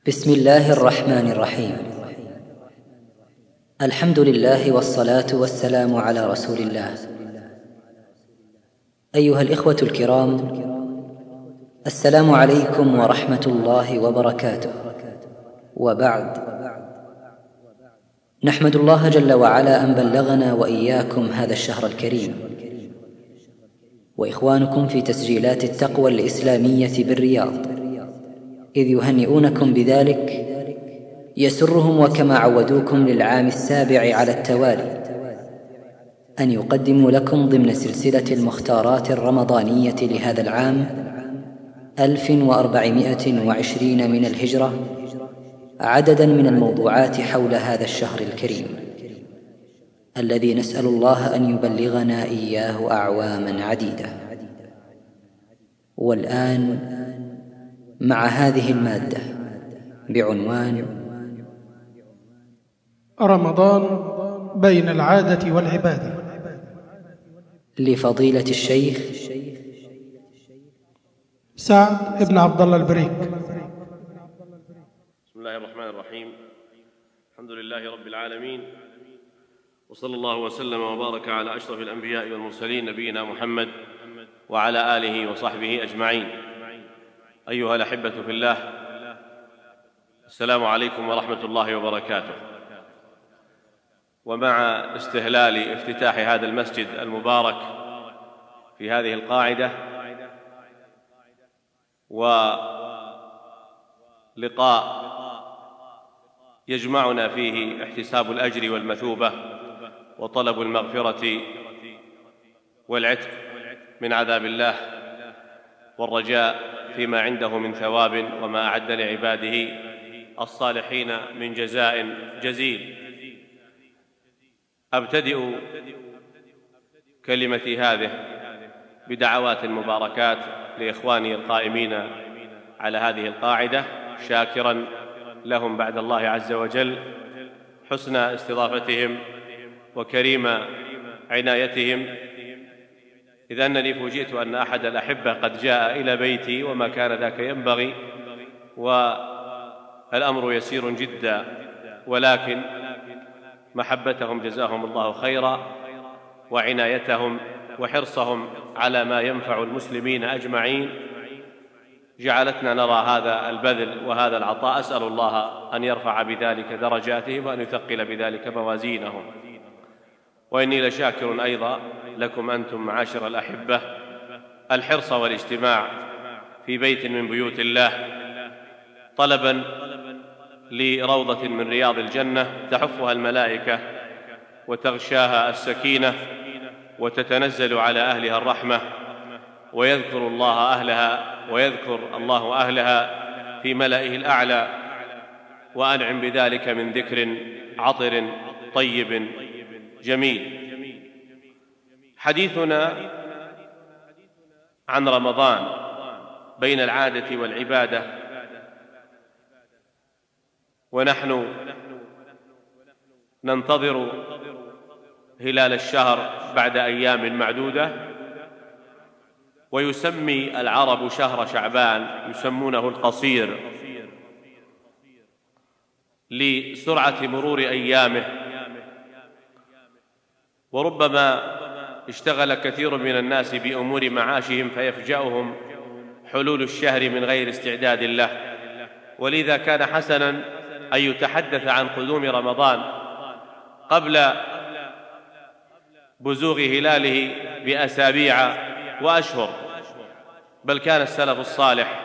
بسم الله الرحمن الرحيم. الحمد لله والصلاة والسلام على رسول الله. أيها الإخوة الكرام، السلام عليكم ورحمة الله وبركاته. وبعد، نحمد الله جل وعلا أن بلغنا وإياكم هذا الشهر الكريم، وإخوانكم في تسجيلات التقوى الإسلامية بالرياض إذ يهنئونكم بذلك يسرهم، وكما عودوكم للعام السابع على التوالي، أن يقدموا لكم ضمن سلسلة المختارات الرمضانية لهذا العام 1420 من الهجرة عددا من الموضوعات حول هذا الشهر الكريم الذي نسأل الله أن يبلغنا إياه أعواما عديدة. والآن مع هذه المادة بعنوان رمضان بين العادة والعبادة، لفضيلة الشيخ سعد بن عبد الله البريك. بسم الله الرحمن الرحيم. الحمد لله رب العالمين، وصلى الله وسلم وبارك على أشرف الأنبياء والمرسلين نبينا محمد وعلى آله وصحبه أجمعين. أيها الأحبة في الله، السلام عليكم ورحمة الله وبركاته. ومع استهلال افتتاح هذا المسجد المبارك في هذه القاعدة، ولقاء يجمعنا فيه احتساب الأجر والمثوبة وطلب المغفرة والعتق من عذاب الله، والرجاء فيما عنده من ثواب وما أعد لعباده الصالحين من جزاء جزيل. أبتدئ كلمتي هذه بدعوات مباركات لإخواني القائمين على هذه القاعدة، شاكرا لهم بعد الله عز وجل حسن استضافتهم وكريم عنايتهم، إذ أنني فوجئت أن أحد الأحبة قد جاء إلى بيتي وما كان ذاك ينبغي، والأمر يسير جدا، ولكن محبتهم جزاهم الله خيرا وعنايتهم وحرصهم على ما ينفع المسلمين أجمعين جعلتنا نرى هذا البذل وهذا العطاء. أسأل الله أن يرفع بذلك درجاتهم وأن يثقل بذلك موازينهم. وإني لشاكر أيضا لكم أنتم معاشر الأحبة الحرص والاجتماع في بيت من بيوت الله طلبا لروضة من رياض الجنة تحفها الملائكة وتغشاها السكينة وتتنزل على أهلها الرحمة، ويذكر الله أهلها في ملئه الأعلى، وأنعم بذلك من ذكر عطر طيب جميل. حديثنا عن رمضان بين العادة والعبادة، ونحن ننتظر هلال الشهر بعد أيام معدودة. ويسمي العرب شهر شعبان، يسمونه القصير لسرعة مرور أيامه، وربما اشتغل كثير من الناس بأمور معاشهم فيفجأهم حلول الشهر من غير استعداد له، ولذا كان حسنا أن يتحدث عن قدوم رمضان قبل بزوغ هلاله بأسابيع وأشهر، بل كان السلف الصالح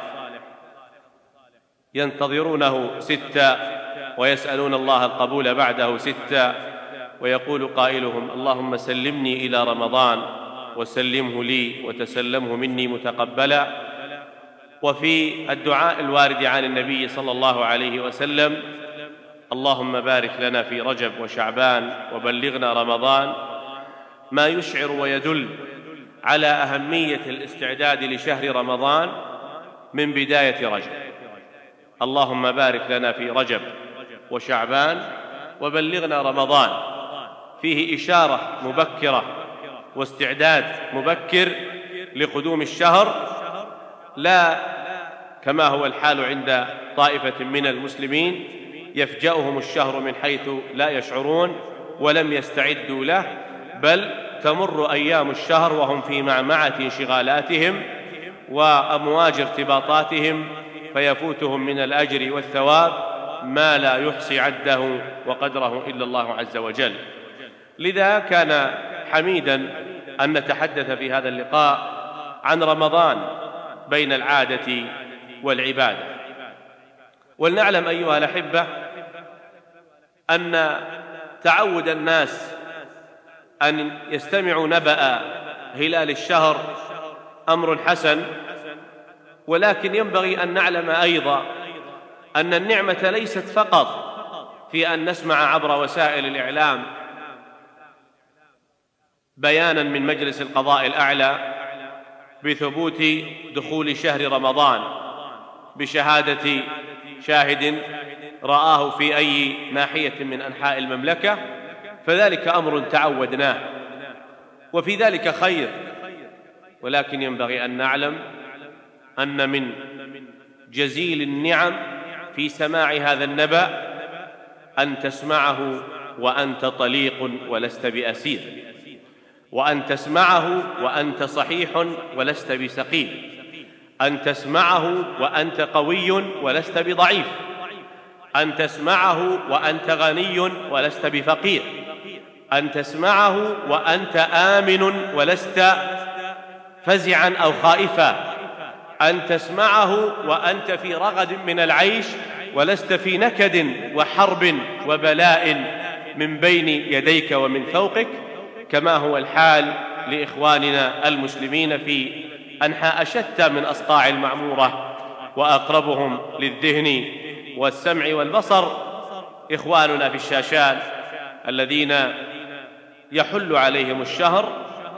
ينتظرونه 6 ويسألون الله القبول بعده 6، ويقول قائلهم: اللهم سلمني إلى رمضان وسلمه لي وتسلمه مني متقبلا. وفي الدعاء الوارد عن النبي صلى الله عليه وسلم: اللهم بارك لنا في رجب وشعبان وبلغنا رمضان، ما يشعر ويدل على أهمية الاستعداد لشهر رمضان من بداية رجب. اللهم بارك لنا في رجب وشعبان وبلغنا رمضان، فيه إشارة مبكرة واستعداد مبكر لقدوم الشهر، لا كما هو الحال عند طائفة من المسلمين يفجأهم الشهر من حيث لا يشعرون ولم يستعدوا له، بل تمر أيام الشهر وهم في معمعة انشغالاتهم وأمواج ارتباطاتهم، فيفوتهم من الأجر والثواب ما لا يحصي عده وقدره إلا الله عز وجل. لذا كان حميدا أن نتحدث في هذا اللقاء عن رمضان بين العادة والعبادة. ولنعلم أيها الأحبة أن تعود الناس أن يستمعوا نبأ هلال الشهر أمر حسن، ولكن ينبغي أن نعلم أيضا أن النعمة ليست فقط في أن نسمع عبر وسائل الإعلام بيانا من مجلس القضاء الأعلى بثبوت دخول شهر رمضان بشهادة شاهد رآه في أي ناحية من أنحاء المملكة، فذلك أمر تعودناه وفي ذلك خير، ولكن ينبغي أن نعلم أن من جزيل النعم في سماع هذا النبأ أن تسمعه وأنت طليق ولست بأسير، وأن تسمعه وأنت صحيح ولست بسقيم، أن تسمعه وأنت قوي ولست بضعيف، أن تسمعه وأنت غني ولست بفقير، أن تسمعه وأنت آمن ولست فزعا أو خائفا، أن تسمعه وأنت في رغد من العيش ولست في نكد وحرب وبلاء من بين يديك ومن فوقك، كما هو الحال لإخواننا المسلمين في أنحاء شتى من أصقاع المعمورة، وأقربهم للذهن والسمع والبصر إخواننا في الشاشات الذين يحل عليهم الشهر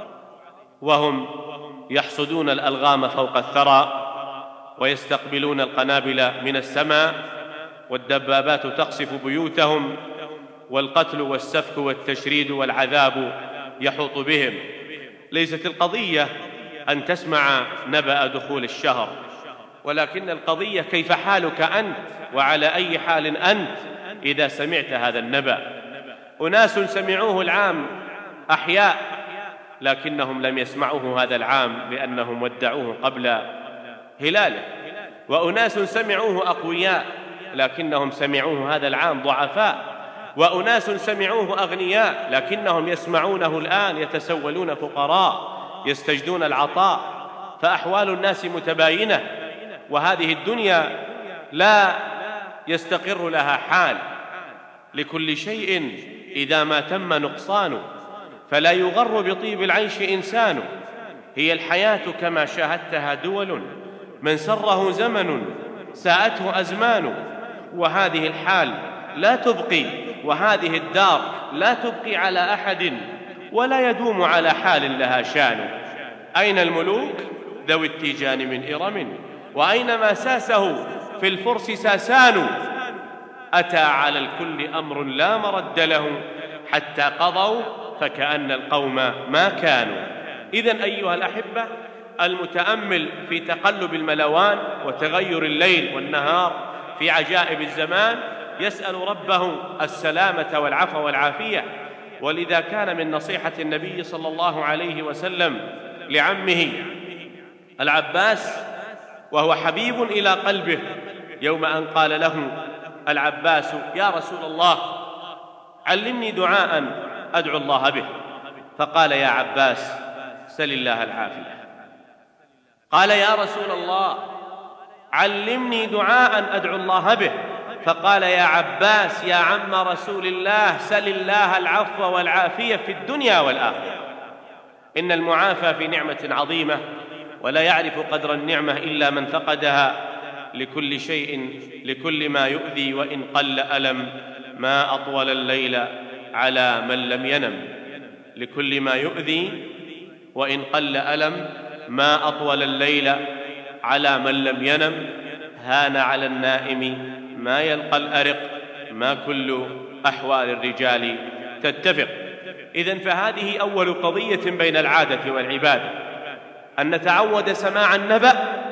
وهم يحصدون الألغام فوق الثرى ويستقبلون القنابل من السماء، والدبابات تقصف بيوتهم، والقتل والسفك والتشريد والعذاب يحوط بهم. ليست القضية أن تسمع نبأ دخول الشهر، ولكن القضية كيف حالك أنت وعلى أي حال أنت إذا سمعت هذا النبأ. أناس سمعوه العام أحياء لكنهم لم يسمعوه هذا العام لأنهم ودعوه قبل هلاله، وأناس سمعوه أقوياء لكنهم سمعوه هذا العام ضعفاء، وأناس سمعوه أغنياء لكنهم يسمعونه الآن يتسولون فقراء يستجدون العطاء. فأحوال الناس متباينة، وهذه الدنيا لا يستقر لها حال، لكل شيء إذا ما تم نقصان، فلا يغر بطيب العيش إنسان. هي الحياة كما شاهدتها دول، من سره زمن ساءته أزمان، وهذه الحال لا تبقي، وهذه الدار لا تبقي على أحد، ولا يدوم على حال لها شان. أين الملوك ذوي التيجان من إرم، وأين ما ساسه في الفرس ساسان. أتى على الكل أمر لا مرد له، حتى قضوا فكأن القوم ما كانوا. إذن أيها الأحبة، المتأمل في تقلب الملوان وتغير الليل والنهار في عجائب الزمان يسأل ربه السلامة والعفو والعافية. ولذا كان من نصيحة النبي صلى الله عليه وسلم لعمه العباس، وهو حبيب إلى قلبه، يوم أن قال له العباس: يا رسول الله، علمني دعاء أدعو الله به. فقال: يا عباس، سل الله العافية. قال: يا رسول الله، علمني دعاء أدعو الله به. فقال: يا عباس يا عم رسول الله، سل الله العفو والعافية في الدنيا والآخرة. إن المعافى في نعمة عظيمة، ولا يعرف قدر النعمة إلا من فقدها. لكل شيء، لكل ما يؤذي وإن قل ألم، ما أطول الليل على من لم ينم. لكل ما يؤذي وإن قل ألم، ما أطول الليل على من لم ينم. هان على النائم ما يلقى الأرق، ما كل أحوال الرجال تتفق. إذن فهذه أول قضية بين العادة والعبادة، أن نتعود سماع النبأ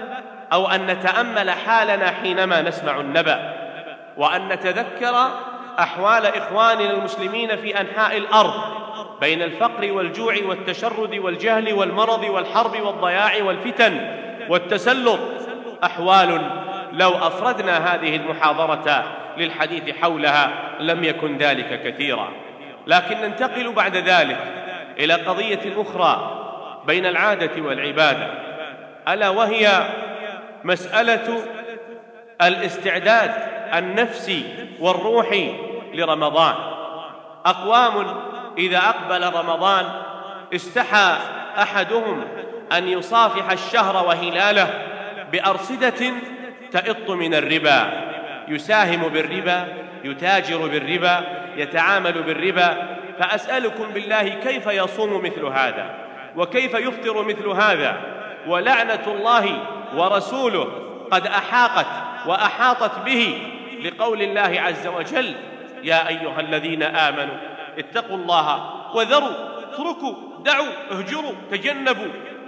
أو أن نتأمل حالنا حينما نسمع النبأ، وأن نتذكر أحوال إخواننا المسلمين في أنحاء الأرض بين الفقر والجوع والتشرد والجهل والمرض والحرب والضياع والفتن والتسلط، أحوال لو أفردنا هذه المحاضرة للحديث حولها لم يكن ذلك كثيرا. لكن ننتقل بعد ذلك إلى قضية أخرى بين العادة والعبادة، ألا وهي مسألة الاستعداد النفسي والروحي لرمضان. أقوام إذا أقبل رمضان استحى أحدهم أن يصافح الشهر وهلاله بأرصدة تئط من الربا، يساهم بالربا، يتاجر بالربا، يتعامل بالربا. فأسألكم بالله كيف يصوم مثل هذا؟ وكيف يفطر مثل هذا؟ ولعنة الله ورسوله قد أحاقت وأحاطت به، لقول الله عز وجل: يا أيها الذين آمنوا اتقوا الله وذروا، اتركوا، دعوا، اهجروا، تجنبوا،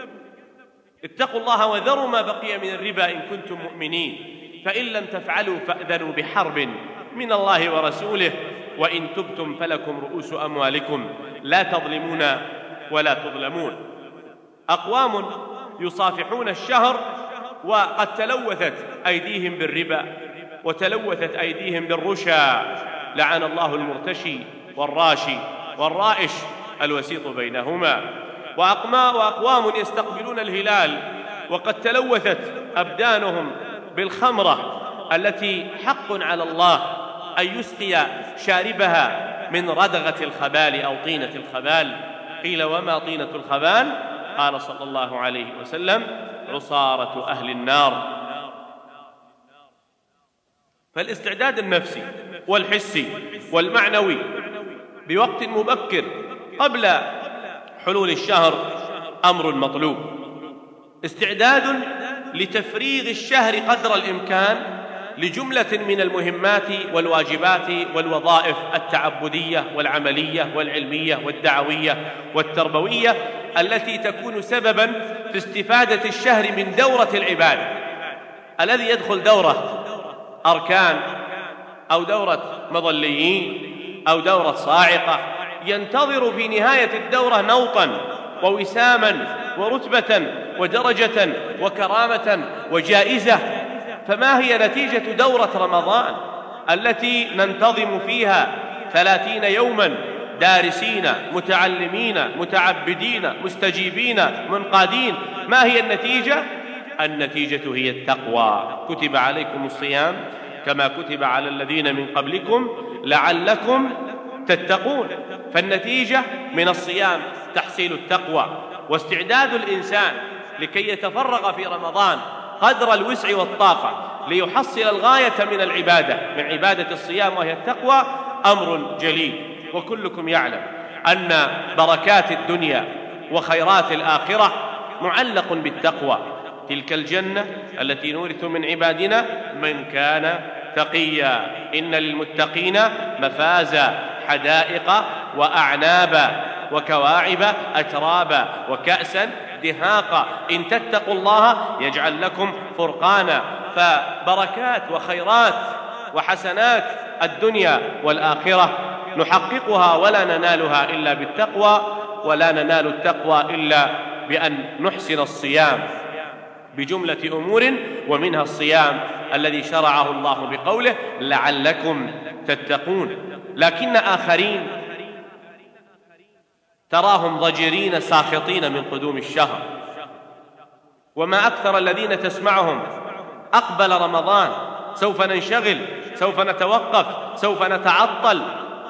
اتقوا الله وذروا ما بقي من الربا إن كنتم مؤمنين، فإن لم تفعلوا فأذنوا بحرب من الله ورسوله، وإن تبتم فلكم رؤوس أموالكم لا تظلمون ولا تظلمون. أقوام يصافحون الشهر وقد تلوثت أيديهم بالربا وتلوثت أيديهم بالرشا، لعن الله المرتشي والراشي والرائش الوسيط بينهما. وأقوام يستقبلون الهلال وقد تلوثت أبدانهم بالخمرة التي حق على الله أن يسقي شاربها من ردغة الخبال أو طينة الخبال. قيل: وما طينة الخبال؟ قال صلى الله عليه وسلم: عصارة أهل النار. فالاستعداد النفسي والحسي والمعنوي بوقت مبكر قبل حلول الشهر أمر مطلوب. استعداد لتفريغ الشهر قدر الإمكان لجملة من المهمات والواجبات والوظائف التعبدية والعملية والعلمية والدعوية والتربوية التي تكون سبباً في استفادة الشهر من دورة العبادة. الذي يدخل دورة أركان أو دورة مظليين أو دورة صاعقة ينتظر في نهاية الدورة نوطاً ووساماً ورتبة ودرجة وكرامة وجائزة. فما هي نتيجة دورة رمضان التي ننتظم فيها 30 يوماً دارسين متعلمين متعبدين مستجيبين منقادين؟ ما هي النتيجة؟ النتيجة هي التقوى. كتب عليكم الصيام كما كتب على الذين من قبلكم لعلكم تتقون. فالنتيجة من الصيام تحصيل التقوى واستعداد الإنسان لكي يتفرغ في رمضان قدر الوسع والطاقة ليحصل الغاية من العبادة، من عبادة الصيام وهي التقوى، أمر جليل. وكلكم يعلم أن بركات الدنيا وخيرات الآخرة معلق بالتقوى. تلك الجنة التي نورث من عبادنا من كان تقيا، إن للمتقين مفازا، حدائق وأعنابا وكواعب أترابا وكأسا دهاقا، إن تتقوا الله يجعل لكم فرقانا. فبركات وخيرات وحسنات الدنيا والآخرة نحققها ولا ننالها إلا بالتقوى، ولا ننال التقوى إلا بأن نحسن الصيام بجملة أمور، ومنها الصيام الذي شرعه الله بقوله لعلكم تتقون. لكن آخرين تراهم ضجرين ساخطين من قدوم الشهر، وما أكثر الذين تسمعهم أقبل رمضان سوف ننشغل، سوف نتوقف، سوف نتعطل،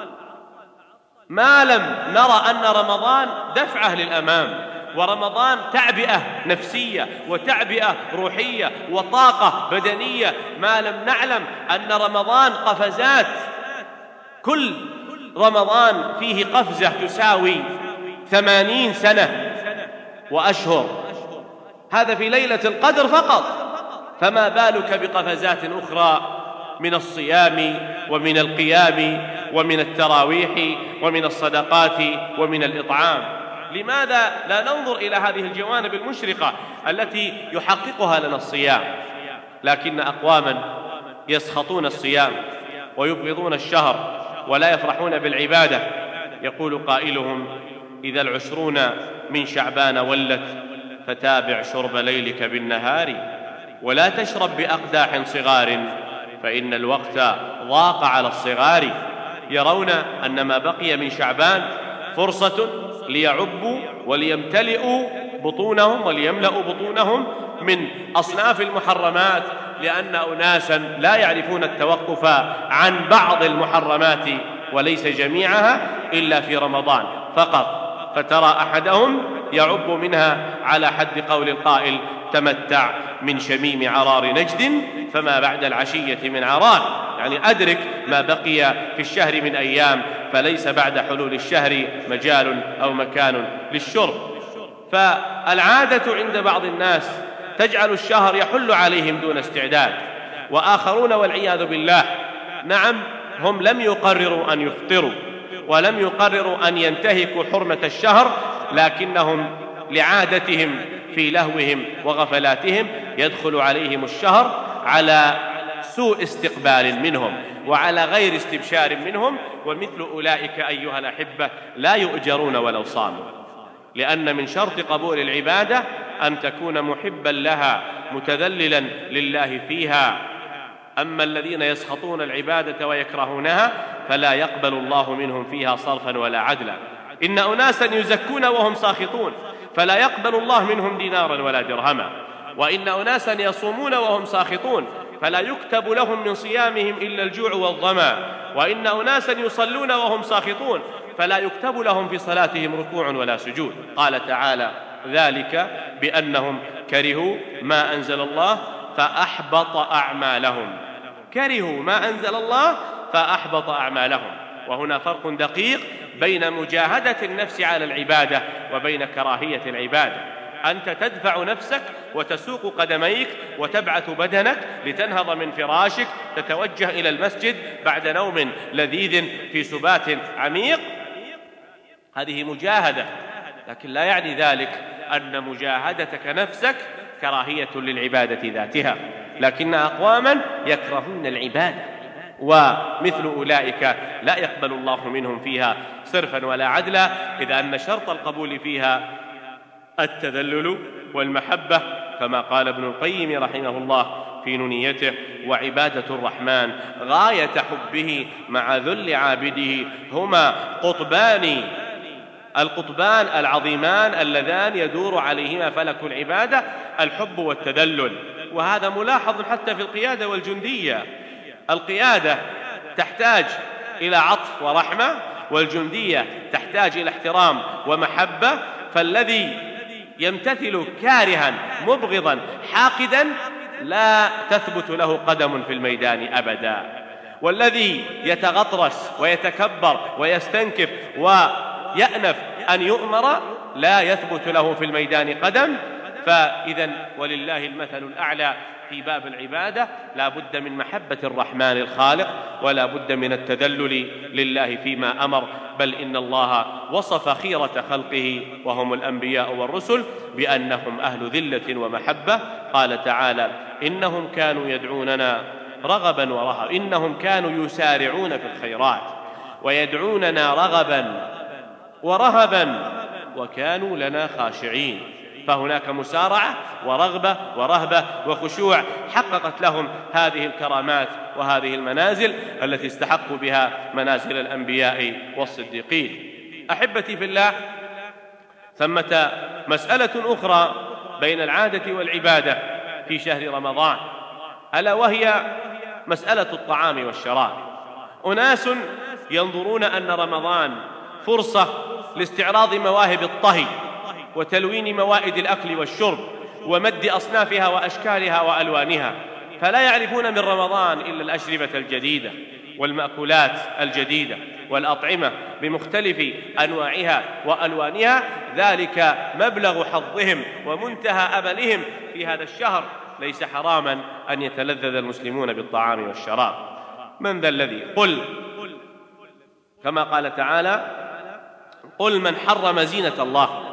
ما لم نرى أن رمضان دفعة للأمام، ورمضان تعبئة نفسية وتعبئة روحية وطاقة بدنية، ما لم نعلم أن رمضان قفزات، كل رمضان فيه قفزة تساوي 80 سنة وأشهر، هذا في ليلة القدر فقط، فما بالك بقفزات أخرى من الصيام ومن القيام ومن التراويح ومن الصدقات ومن الإطعام. لماذا لا ننظر إلى هذه الجوانب المشرقة التي يحققها لنا الصيام؟ لكن أقواما يسخطون الصيام ويبغضون الشهر ولا يفرحون بالعبادة. يقول قائلهم: إذا العشرون من شعبان ولت فتابع شرب ليلك بالنهار، ولا تشرب بأقداح صغار فإن الوقت ضاق على الصغار. يرون أن ما بقي من شعبان فرصة ليعبوا وليمتلئوا بطونهم وليملأوا بطونهم من أصناف المحرمات، لأن أناسا لا يعرفون التوقف عن بعض المحرمات وليس جميعها إلا في رمضان فقط، فترى أحدهم يعب منها على حد قول القائل: تمتع من شميم عرار نجد فما بعد العشية من عرار. يعني أدرك ما بقي في الشهر من أيام، فليس بعد حلول الشهر مجال أو مكان للشرب. فالعادة عند بعض الناس تجعل الشهر يحل عليهم دون استعداد، وآخرون والعياذ بالله نعم هم لم يقرروا أن يفطروا ولم يقرروا أن ينتهكوا حرمة الشهر، لكنهم لعادتهم في لهوهم وغفلاتهم يدخل عليهم الشهر على سوء استقبال منهم وعلى غير استبشار منهم، ومثل أولئك أيها الأحبة لا يؤجرون ولو صاموا، لأن من شرط قبول العبادة أن تكون محبا لها متذللا لله فيها. أما الذين يسخطون العبادة ويكرهونها فلا يقبل الله منهم فيها صرفا ولا عدلا. إن أناسا يزكون وهم ساخطون فلا يقبل الله منهم دينارا ولا درهما، وإن أناسا يصومون وهم ساخطون فلا يكتب لهم من صيامهم إلا الجوع والظمأ، وإن أناسا يصلون وهم ساخطون فلا يكتب لهم في صلاتهم ركوع ولا سجود. قال تعالى: ذلك بأنهم كرهوا ما أنزل الله فأحبط أعمالهم. كرهوا ما أنزل الله فأحبط أعمالهم. وهنا فرق دقيق بين مجاهدة النفس على العبادة وبين كراهية العبادة. أنت تدفع نفسك وتسوق قدميك وتبعث بدنك لتنهض من فراشك تتوجه إلى المسجد بعد نوم لذيذ في سبات عميق، هذه مجاهدة، لكن لا يعني ذلك أن مجاهدتك نفسك كراهية للعبادة ذاتها. لكن أقواما يكرهون العبادة، ومثل أولئك لا يقبل الله منهم فيها صرفا ولا عدلا، إذا أن شرط القبول فيها التذلل والمحبة، كما قال ابن القيم رحمه الله في نونيته: وعبادة الرحمن غاية حبه مع ذل عابده هما القطبان العظيمان اللذان يدور عليهما فلك العبادة، الحب والتذلل. وهذا ملاحظ حتى في القيادة والجندية. القيادة تحتاج إلى عطف ورحمة، والجندية تحتاج إلى احترام ومحبة. فالذي يمتثل كارها مبغضا حاقدا لا تثبت له قدم في الميدان أبدا، والذي يتغطرس ويتكبر ويستنكف ويأنف أن يؤمر لا يثبت له في الميدان قدم. فإذا ولله المثل الأعلى في باب العبادة لا بد من محبة الرحمن الخالق، ولا بد من التذلل لله فيما أمر، بل إن الله وصف خيرة خلقه وهم الأنبياء والرسل بأنهم أهل ذلة ومحبة. قال تعالى: إنهم كانوا يدعوننا رغبا ورهبا، إنهم كانوا يسارعون في الخيرات ويدعوننا رغبا ورهبا وكانوا لنا خاشعين. فهناك مسارعة ورغبة ورهبة وخشوع حققت لهم هذه الكرامات وهذه المنازل التي استحقوا بها منازل الأنبياء والصديقين. أحبتي في الله، ثمة مسألة أخرى بين العادة والعبادة في شهر رمضان، ألا وهي مسألة الطعام والشراب. أناس ينظرون أن رمضان فرصة لاستعراض مواهب الطهي وتلوين موائد الأكل والشرب ومد أصنافها وأشكالها وألوانها، فلا يعرفون من رمضان إلا الأشربة الجديدة والمأكولات الجديدة والأطعمة بمختلف أنواعها وألوانها. ذلك مبلغ حظهم ومنتهى أملهم في هذا الشهر. ليس حراما أن يتلذذ المسلمون بالطعام والشراب. من ذا الذي قل كما قال تعالى: قل من حرم زينة الله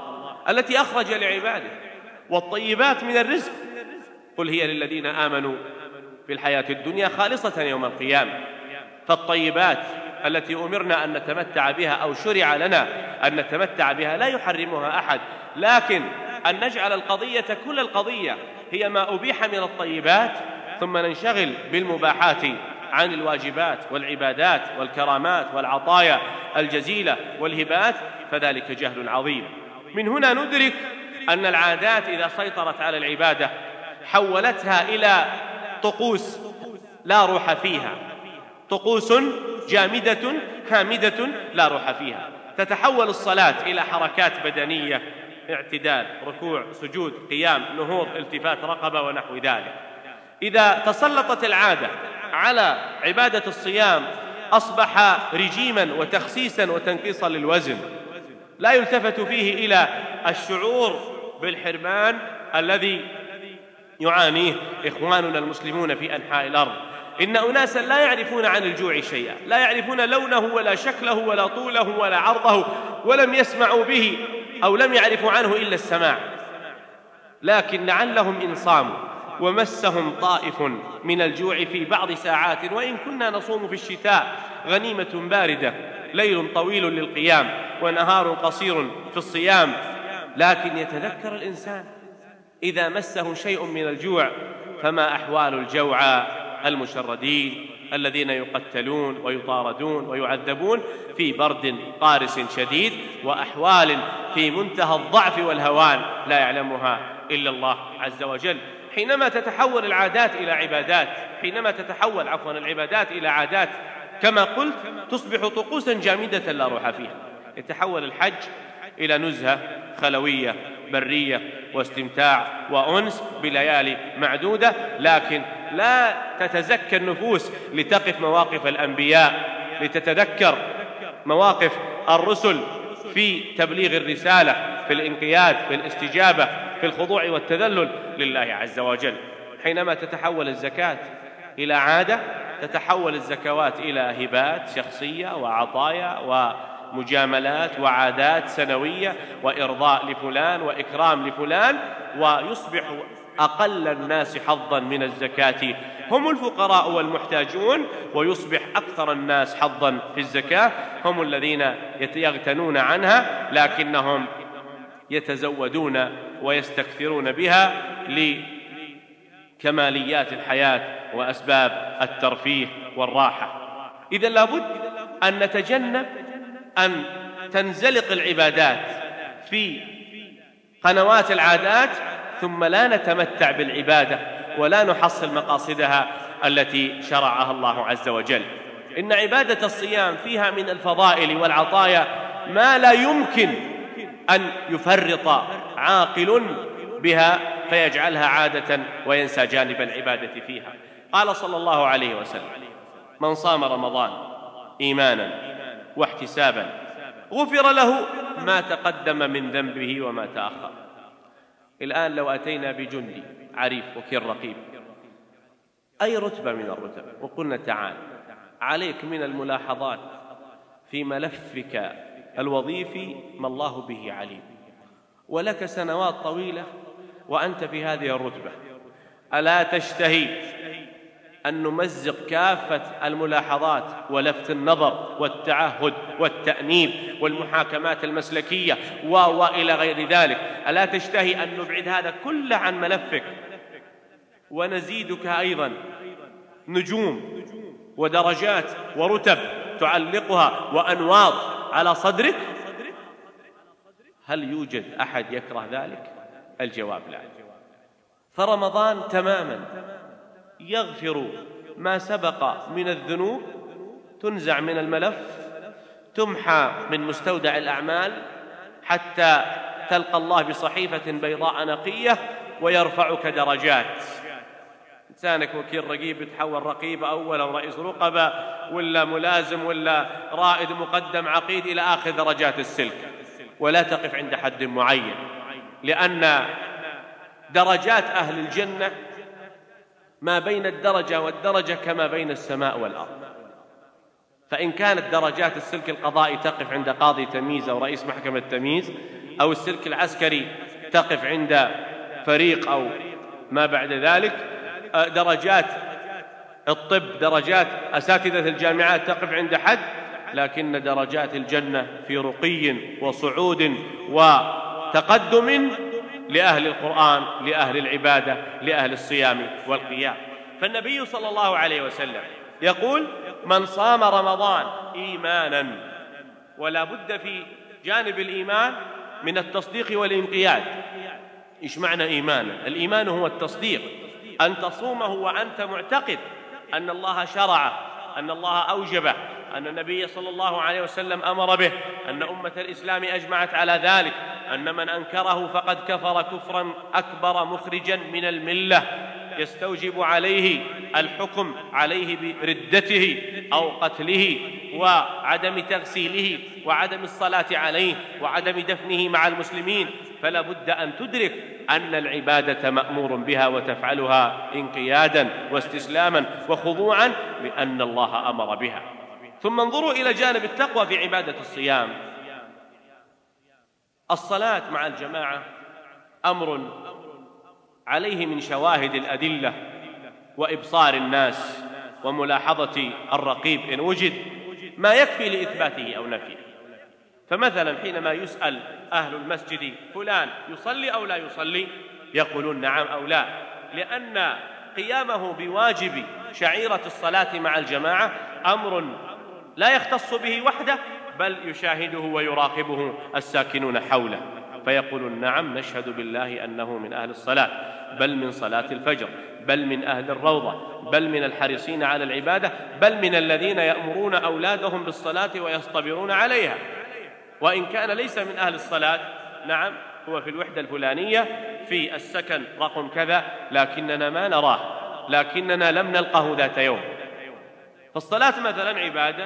التي أخرج لعباده، والطيبات من الرزق. قل هي للذين آمنوا في الحياة الدنيا خالصة يوم القيامة. فالطيبات التي أمرنا أن نتمتع بها أو شرع لنا أن نتمتع بها لا يحرمها أحد، لكن أن نجعل القضية كل القضية هي ما أبيح من الطيبات، ثم ننشغل بالمباحات عن الواجبات والعبادات والكرامات والعطايا الجزيلة والهبات، فذلك جهل عظيم. من هنا ندرك أن العادات إذا سيطرت على العبادة حولتها إلى طقوس لا روح فيها، طقوس جامدة هامدة لا روح فيها. تتحول الصلاة إلى حركات بدنية، اعتدال، ركوع، سجود، قيام، نهوض، التفات رقبة ونحو ذلك. إذا تسلطت العادة على عبادة الصيام أصبح رجيما وتخسيسا وتنقيصا للوزن، لا يلتفت فيه إلى الشعور بالحرمان الذي يعانيه إخواننا المسلمون في أنحاء الأرض. إن أناسا لا يعرفون عن الجوع شيئا، لا يعرفون لونه ولا شكله ولا طوله ولا عرضه، ولم يسمعوا به أو لم يعرفوا عنه إلا السماع، لكن لعلهم إن صاموا ومسهم طائف من الجوع في بعض ساعات، وإن كنا نصوم في الشتاء، غنيمة باردة، ليل طويل للقيام ونهار قصير في الصيام، لكن يتذكر الإنسان إذا مسه شيء من الجوع فما أحوال الجوعى المشردين الذين يقتلون ويطاردون ويعذبون في برد قارس شديد، وأحوال في منتهى الضعف والهوان لا يعلمها إلا الله عز وجل. حينما تتحول العادات إلى عبادات، حينما تتحول العبادات إلى عادات كما قلت، تصبح طقوسا جامدة لا روح فيها. يتحول الحج إلى نزهة خلوية برية واستمتاع وأنس بليالي معدودة، لكن لا تتزكى النفوس لتقف مواقف الأنبياء، لتتذكر مواقف الرسل في تبليغ الرسالة، في الانقياد، في الاستجابة، في الخضوع والتذلل لله عز وجل. حينما تتحول الزكاة إلى عادة، تتحول الزكوات إلى هبات شخصية وعطايا ومجاملات وعادات سنوية وإرضاء لفلان وإكرام لفلان، ويصبح أقل الناس حظا من الزكاة هم الفقراء والمحتاجون، ويصبح أكثر الناس حظا في الزكاة هم الذين يغتنون عنها، لكنهم يتزودون ويستكثرون بها لكماليات الحياة وأسباب الترفيه والراحة. إذن لابد أن نتجنب أن تنزلق العبادات في قنوات العادات ثم لا نتمتع بالعبادة ولا نحصل مقاصدها التي شرعها الله عز وجل. إن عبادة الصيام فيها من الفضائل والعطايا ما لا يمكن أن يفرط عاقل بها فيجعلها عادة وينسى جانب العبادة فيها. قال صلى الله عليه وسلم: من صام رمضان إيمانا واحتسابا غفر له ما تقدم من ذنبه وما تأخر. الآن لو أتينا بجندي عريف وكيل رقيب أي رتبة من الرتب وقلنا: تعال عليك من الملاحظات في ملفك الوظيفي ما الله به عليم، ولك سنوات طويلة وأنت في هذه الرتبة، ألا تشتهي أن نمزق كافة الملاحظات ولفت النظر والتعهد والتأنيب والمحاكمات المسلكية وإلى غير ذلك؟ ألا تشتهي أن نبعد هذا كله عن ملفك ونزيدك أيضا نجوم ودرجات ورتب تعلقها وأنواط على صدرك؟ هل يوجد أحد يكره ذلك؟ الجواب لا. فرمضان تماما يغفر ما سبق من الذنوب، تنزع من الملف، تمحى من مستودع الأعمال حتى تلقى الله بصحيفة بيضاء نقية ويرفعك درجات. إنسانك وكيل رقيب يتحول رقيب أول أو رئيس رقبة ولا ملازم ولا رائد مقدم عقيد إلى آخر درجات السلك، ولا تقف عند حد معين، لأن درجات أهل الجنة ما بين الدرجة والدرجة كما بين السماء والأرض. فإن كانت درجات السلك القضائي تقف عند قاضي تمييز أو رئيس محكمة تمييز، أو السلك العسكري تقف عند فريق أو ما بعد ذلك، درجات الطب، درجات أساتذة الجامعات تقف عند حد، لكن درجات الجنة في رقي وصعود وتقدم لأهل القرآن، لأهل العبادة، لأهل الصيام والقيام. فالنبي صلى الله عليه وسلم يقول: من صام رمضان إيمانا، ولا بد في جانب الإيمان من التصديق والانقياد. إيش معنى إيمانا؟ الإيمان هو التصديق، أن تصومه وأنت معتقد أن الله شرع، أن الله أوجبه، أن النبي صلى الله عليه وسلم أمر به، أن أمة الإسلام أجمعت على ذلك، أن من أنكره فقد كفر كفرا أكبر مخرجا من الملة يستوجب عليه الحكم عليه بردته أو قتله وعدم تغسيله وعدم الصلاة عليه وعدم دفنه مع المسلمين. فلا بد أن تدرك أن العبادة مأمور بها وتفعلها انقيادا واستسلاما وخضوعا لأن الله أمر بها. ثم انظروا إلى جانب التقوى في عبادة الصيام. الصلاة مع الجماعة أمر عليه من شواهد الأدلة وإبصار الناس وملاحظة الرقيب إن وجد ما يكفي لإثباته أو نفيه. فمثلا حينما يسأل أهل المسجد: فلان يصلي أو لا يصلي؟ يقولون نعم أو لا، لأن قيامه بواجب شعيرة الصلاة مع الجماعة أمر لا يختص به وحده، بل يشاهده ويراقبه الساكنون حوله، فيقولون نعم نشهد بالله أنه من أهل الصلاة، بل من صلاة الفجر، بل من أهل الروضة، بل من الحريصين على العبادة، بل من الذين يأمرون أولادهم بالصلاة ويصطبرون عليها. وإن كان ليس من أهل الصلاة، نعم هو في الوحدة الفلانية في السكن رقم كذا، لكننا ما نراه، لكننا لم نلقه ذات يوم. فالصلاة مثلا عبادة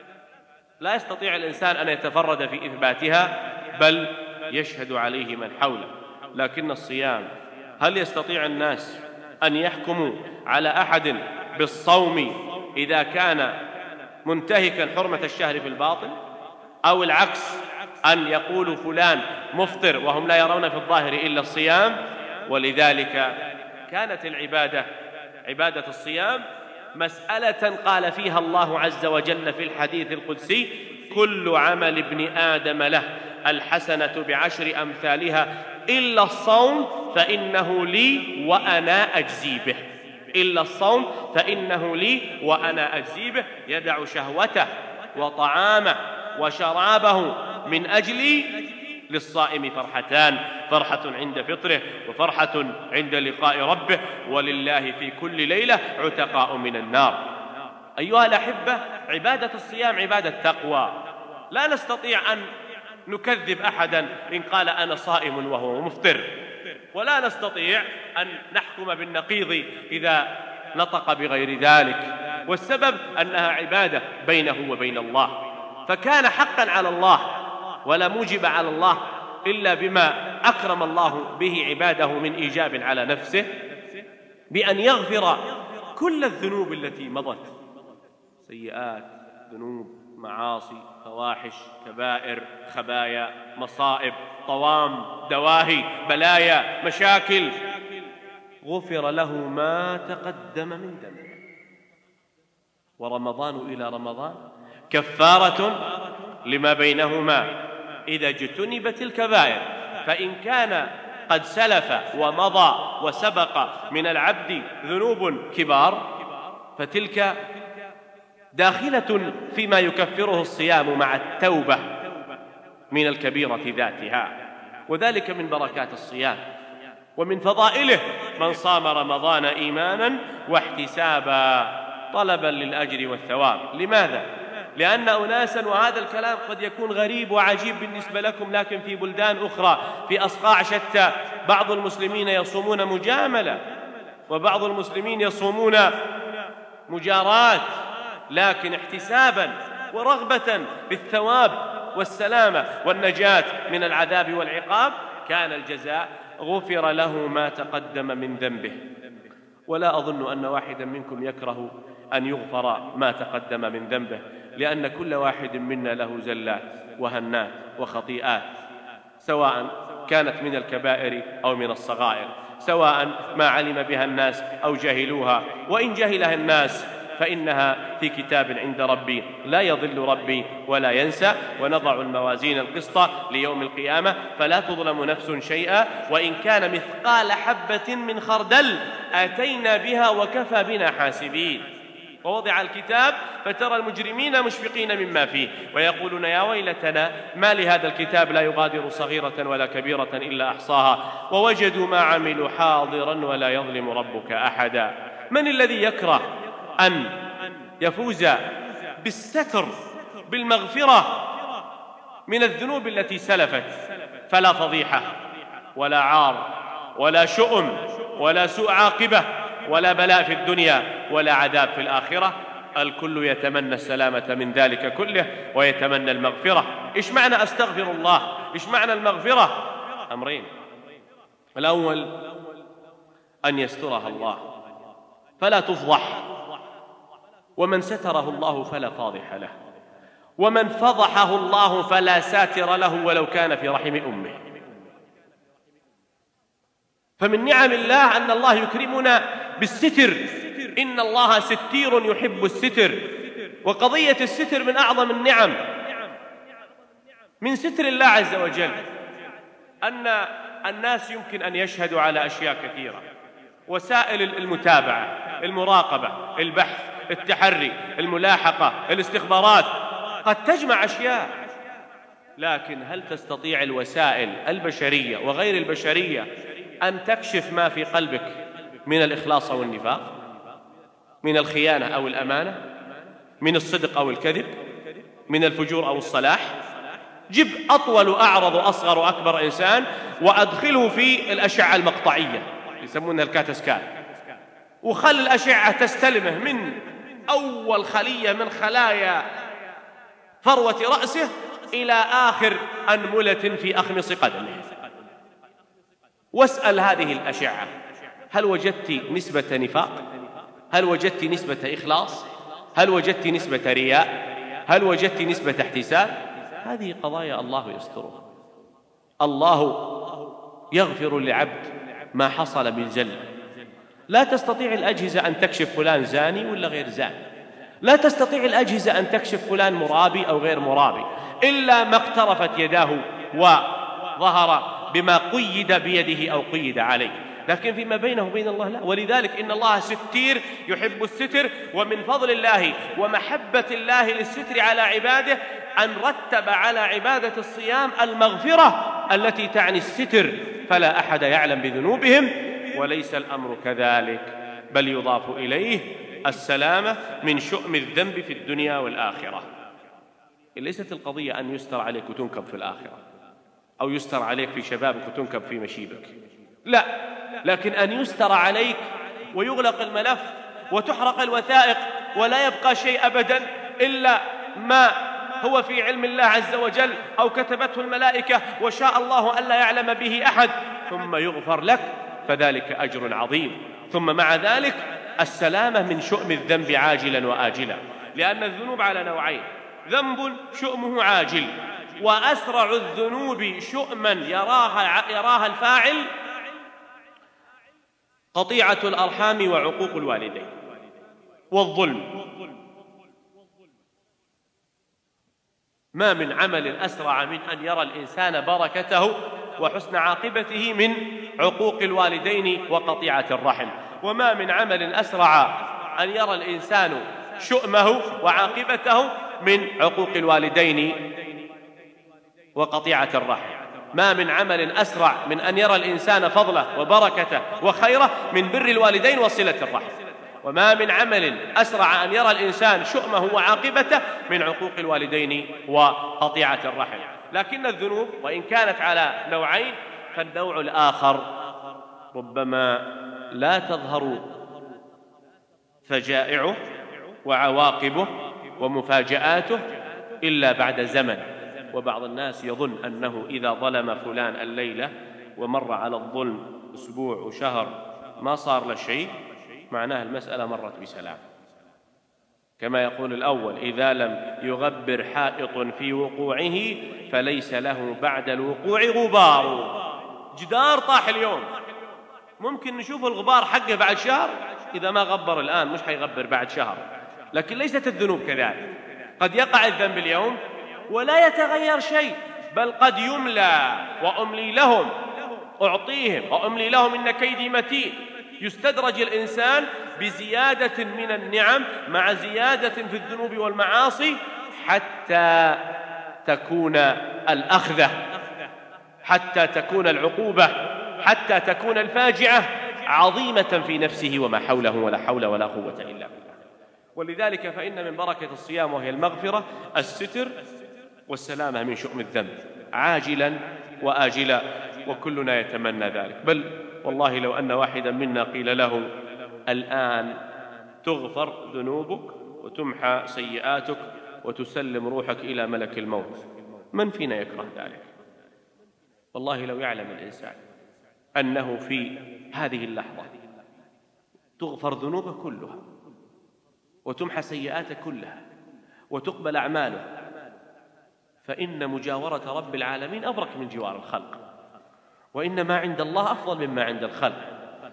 لا يستطيع الإنسان أن يتفرد في إثباتها، بل يشهد عليه من حوله. لكن الصيام، هل يستطيع الناس أن يحكموا على أحد بالصوم إذا كان منتهكا حرمة الشهر في الباطن؟ أو العكس، أن يقول فلان مفطر وهم لا يرون في الظاهر إلا الصيام؟ ولذلك كانت العبادة، عبادة الصيام، مسألة قال فيها الله عز وجل في الحديث القدسي: كل عمل ابن آدم له الحسنة بعشر أمثالها إلا الصوم فإنه لي وأنا أجزي به. إلا الصوم فإنه لي وأنا أجزي به. يدع شهوته وطعامه وشرابه من أجلي. للصائم فرحتان: فرحة عند فطره وفرحة عند لقاء ربه، ولله في كل ليلة عتقاء من النار. أيها الأحبة، عبادة الصيام عبادة تقوى. لا نستطيع أن نكذب أحدا إن قال أنا صائم وهو مفطر، ولا نستطيع أن نحكم بالنقيض إذا نطق بغير ذلك، والسبب أنها عبادة بينه وبين الله. فكان حقا على الله ولا موجب على الله إلا بما أكرم الله به عباده من إيجاب على نفسه، بأن يغفر كل الذنوب التي مضت، سيئات، ذنوب، معاصي، فواحش، كبائر، خبايا، مصائب، طوام، دواهي، بلايا، مشاكل، غفر له ما تقدم من ذنبه. ورمضان إلى رمضان كفارة لما بينهما إذا اجتنبت الكبائر. فإن كان قد سلف ومضى وسبق من العبد ذنوب كبار، فتلك داخلة فيما يكفره الصيام مع التوبة من الكبيرة ذاتها. وذلك من بركات الصيام ومن فضائله: من صام رمضان إيمانا واحتسابا طلبا للأجر والثواب. لماذا؟ لأن أناسا، وهذا الكلام قد يكون غريب وعجيب بالنسبة لكم، لكن في بلدان أخرى في أصقاع شتى بعض المسلمين يصومون مجاملة، وبعض المسلمين يصومون مجاراة، لكن احتسابا ورغبة بالثواب والسلامة والنجاة من العذاب والعقاب، كان الجزاء غفر له ما تقدم من ذنبه. ولا أظن أن واحدا منكم يكره أن يغفر ما تقدم من ذنبه، لأن كل واحد منا له زلات وهنات وخطيئات، سواء كانت من الكبائر أو من الصغائر، سواء ما علم بها الناس أو جهلوها، وإن جهلها الناس فإنها في كتاب عند ربي لا يضل ربي ولا ينسى. ونضع الموازين القسط ليوم القيامة فلا تظلم نفس شيئا وإن كان مثقال حبة من خردل آتينا بها وكفى بنا حاسبين. ووضع الكتاب فترى المجرمين مشفقين مما فيه ويقولون يا ويلتنا ما لهذا الكتاب لا يغادر صغيرة ولا كبيرة إلا أحصاها ووجدوا ما عملوا حاضرا ولا يظلم ربك أحدا. من الذي يكره أن يفوز بالستر بالمغفرة من الذنوب التي سلفت؟ فلا فضيحة ولا عار ولا شؤم ولا سوء عاقبة ولا بلاء في الدنيا ولا عذاب في الآخرة. الكل يتمنى السلامة من ذلك كله ويتمنى المغفرة. إيش معنى أستغفر الله؟ إيش معنى المغفرة؟ أمرين: الأول أن يسترها الله فلا تفضح، ومن ستره الله فلا فاضح له، ومن فضحه الله فلا ساتر له ولو كان في رحم أمه. فمن نعم الله أن الله يكرمنا بالستر، إن الله ستير يحب الستر. وقضية الستر من أعظم النعم. من ستر الله عز وجل أن الناس يمكن أن يشهدوا على أشياء كثيرة، وسائل المتابعة، المراقبة، البحث، التحري، الملاحقة، الاستخبارات قد تجمع أشياء، لكن هل تستطيع الوسائل البشرية وغير البشرية أن تكشف ما في قلبك من الإخلاص أو النفاق، من الخيانة أو الأمانة، من الصدق أو الكذب، من الفجور أو الصلاح؟ جب أطول أعرض أصغر أكبر إنسان وأدخله في الأشعة المقطعية يسمونها الكاتسكان، وخل الأشعة تستلمه من أول خلية من خلايا فروة رأسه إلى آخر أنملة في أخمص قدمه، واسأل هذه الأشعة هل وجدت نسبة نفاق؟ هل وجدت نسبة إخلاص؟ هل وجدت نسبة رياء؟ هل وجدت نسبة احتساب؟ هذه قضايا الله يسترها. الله يغفر لعبد ما حصل من زل. لا تستطيع الأجهزة أن تكشف فلان زاني ولا غير زاني، لا تستطيع الأجهزة أن تكشف فلان مرابي أو غير مرابي إلا ما اقترفت يداه وظهر بما قيد بيده أو قيد عليه، لكن فيما بينه وبين الله لا. ولذلك إن الله ستير يحب الستر. ومن فضل الله ومحبة الله للستر على عباده أن رتب على عبادة الصيام المغفرة التي تعني الستر، فلا أحد يعلم بذنوبهم. وليس الأمر كذلك، بل يضاف إليه السلامة من شؤم الذنب في الدنيا والآخرة. ليست القضية أن يستر عليك وتنكب في الآخرة، أو يستر عليك في شبابك وتنكب في مشيبك، لا، لكن أن يستر عليك ويغلق الملف وتحرق الوثائق ولا يبقى شيء أبدا إلا ما هو في علم الله عز وجل أو كتبته الملائكة وشاء الله ألا يعلم به أحد، ثم يغفر لك، فذلك أجر عظيم. ثم مع ذلك السلامة من شؤم الذنب عاجلا وآجلا، لأن الذنوب على نوعين: ذنب شؤمه عاجل، وأسرع الذنوب شؤما يراها الفاعل قطيعة الأرحام وعقوق الوالدين والظلم. ما من عمل أسرع من أن يرى الإنسان بركته وحسن عاقبته من عقوق الوالدين وقطيعة الرحم، وما من عمل أسرع أن يرى الإنسان شؤمه وعاقبته من عقوق الوالدين وقطيعة الرحم. ما من عمل أسرع من أن يرى الإنسان فضله وبركته وخيره من بر الوالدين وصلة الرحم، وما من عمل أسرع أن يرى الإنسان شؤمه وعاقبته من عقوق الوالدين وقطيعة الرحم. لكن الذنوب وإن كانت على نوعين، فالنوع الآخر ربما لا تظهر فجائعه وعواقبه ومفاجآته إلا بعد زمن. وبعض الناس يظن أنه إذا ظلم فلان الليلة ومر على الظلم أسبوع وشهر ما صار له شيء، معناه المسألة مرت بسلام. كما يقول الأول: إذا لم يغبر حائط في وقوعه فليس له بعد الوقوع غبار. جدار طاح اليوم، ممكن نشوف الغبار حقه بعد شهر، إذا ما غبر الآن مش حيغبر بعد شهر. لكن ليست الذنوب كذلك، قد يقع الذنب اليوم ولا يتغير شيء، بل قد يملى وأملي لهم، أعطيهم وأملي لهم إن كيدي متين. يستدرج الإنسان بزيادة من النعم مع زيادة في الذنوب والمعاصي حتى تكون الأخذة، حتى تكون العقوبة، حتى تكون الفاجعة عظيمة في نفسه وما حوله، ولا حول ولا قوة إلا بالله. ولذلك فإن من بركة الصيام وهي المغفرة الستر والسلامة من شؤم الذنب عاجلا وآجلا، وكلنا يتمنى ذلك. بل والله لو أن واحدا منا قيل له الآن تغفر ذنوبك وتمحى سيئاتك وتسلم روحك إلى ملك الموت، من فينا يكره ذلك؟ والله لو يعلم الإنسان أنه في هذه اللحظة تغفر ذنوبه كلها وتمحى سيئاته كلها وتقبل أعماله، فإن مجاورة رب العالمين أبرك من جوار الخلق، وإن ما عند الله أفضل مما عند الخلق،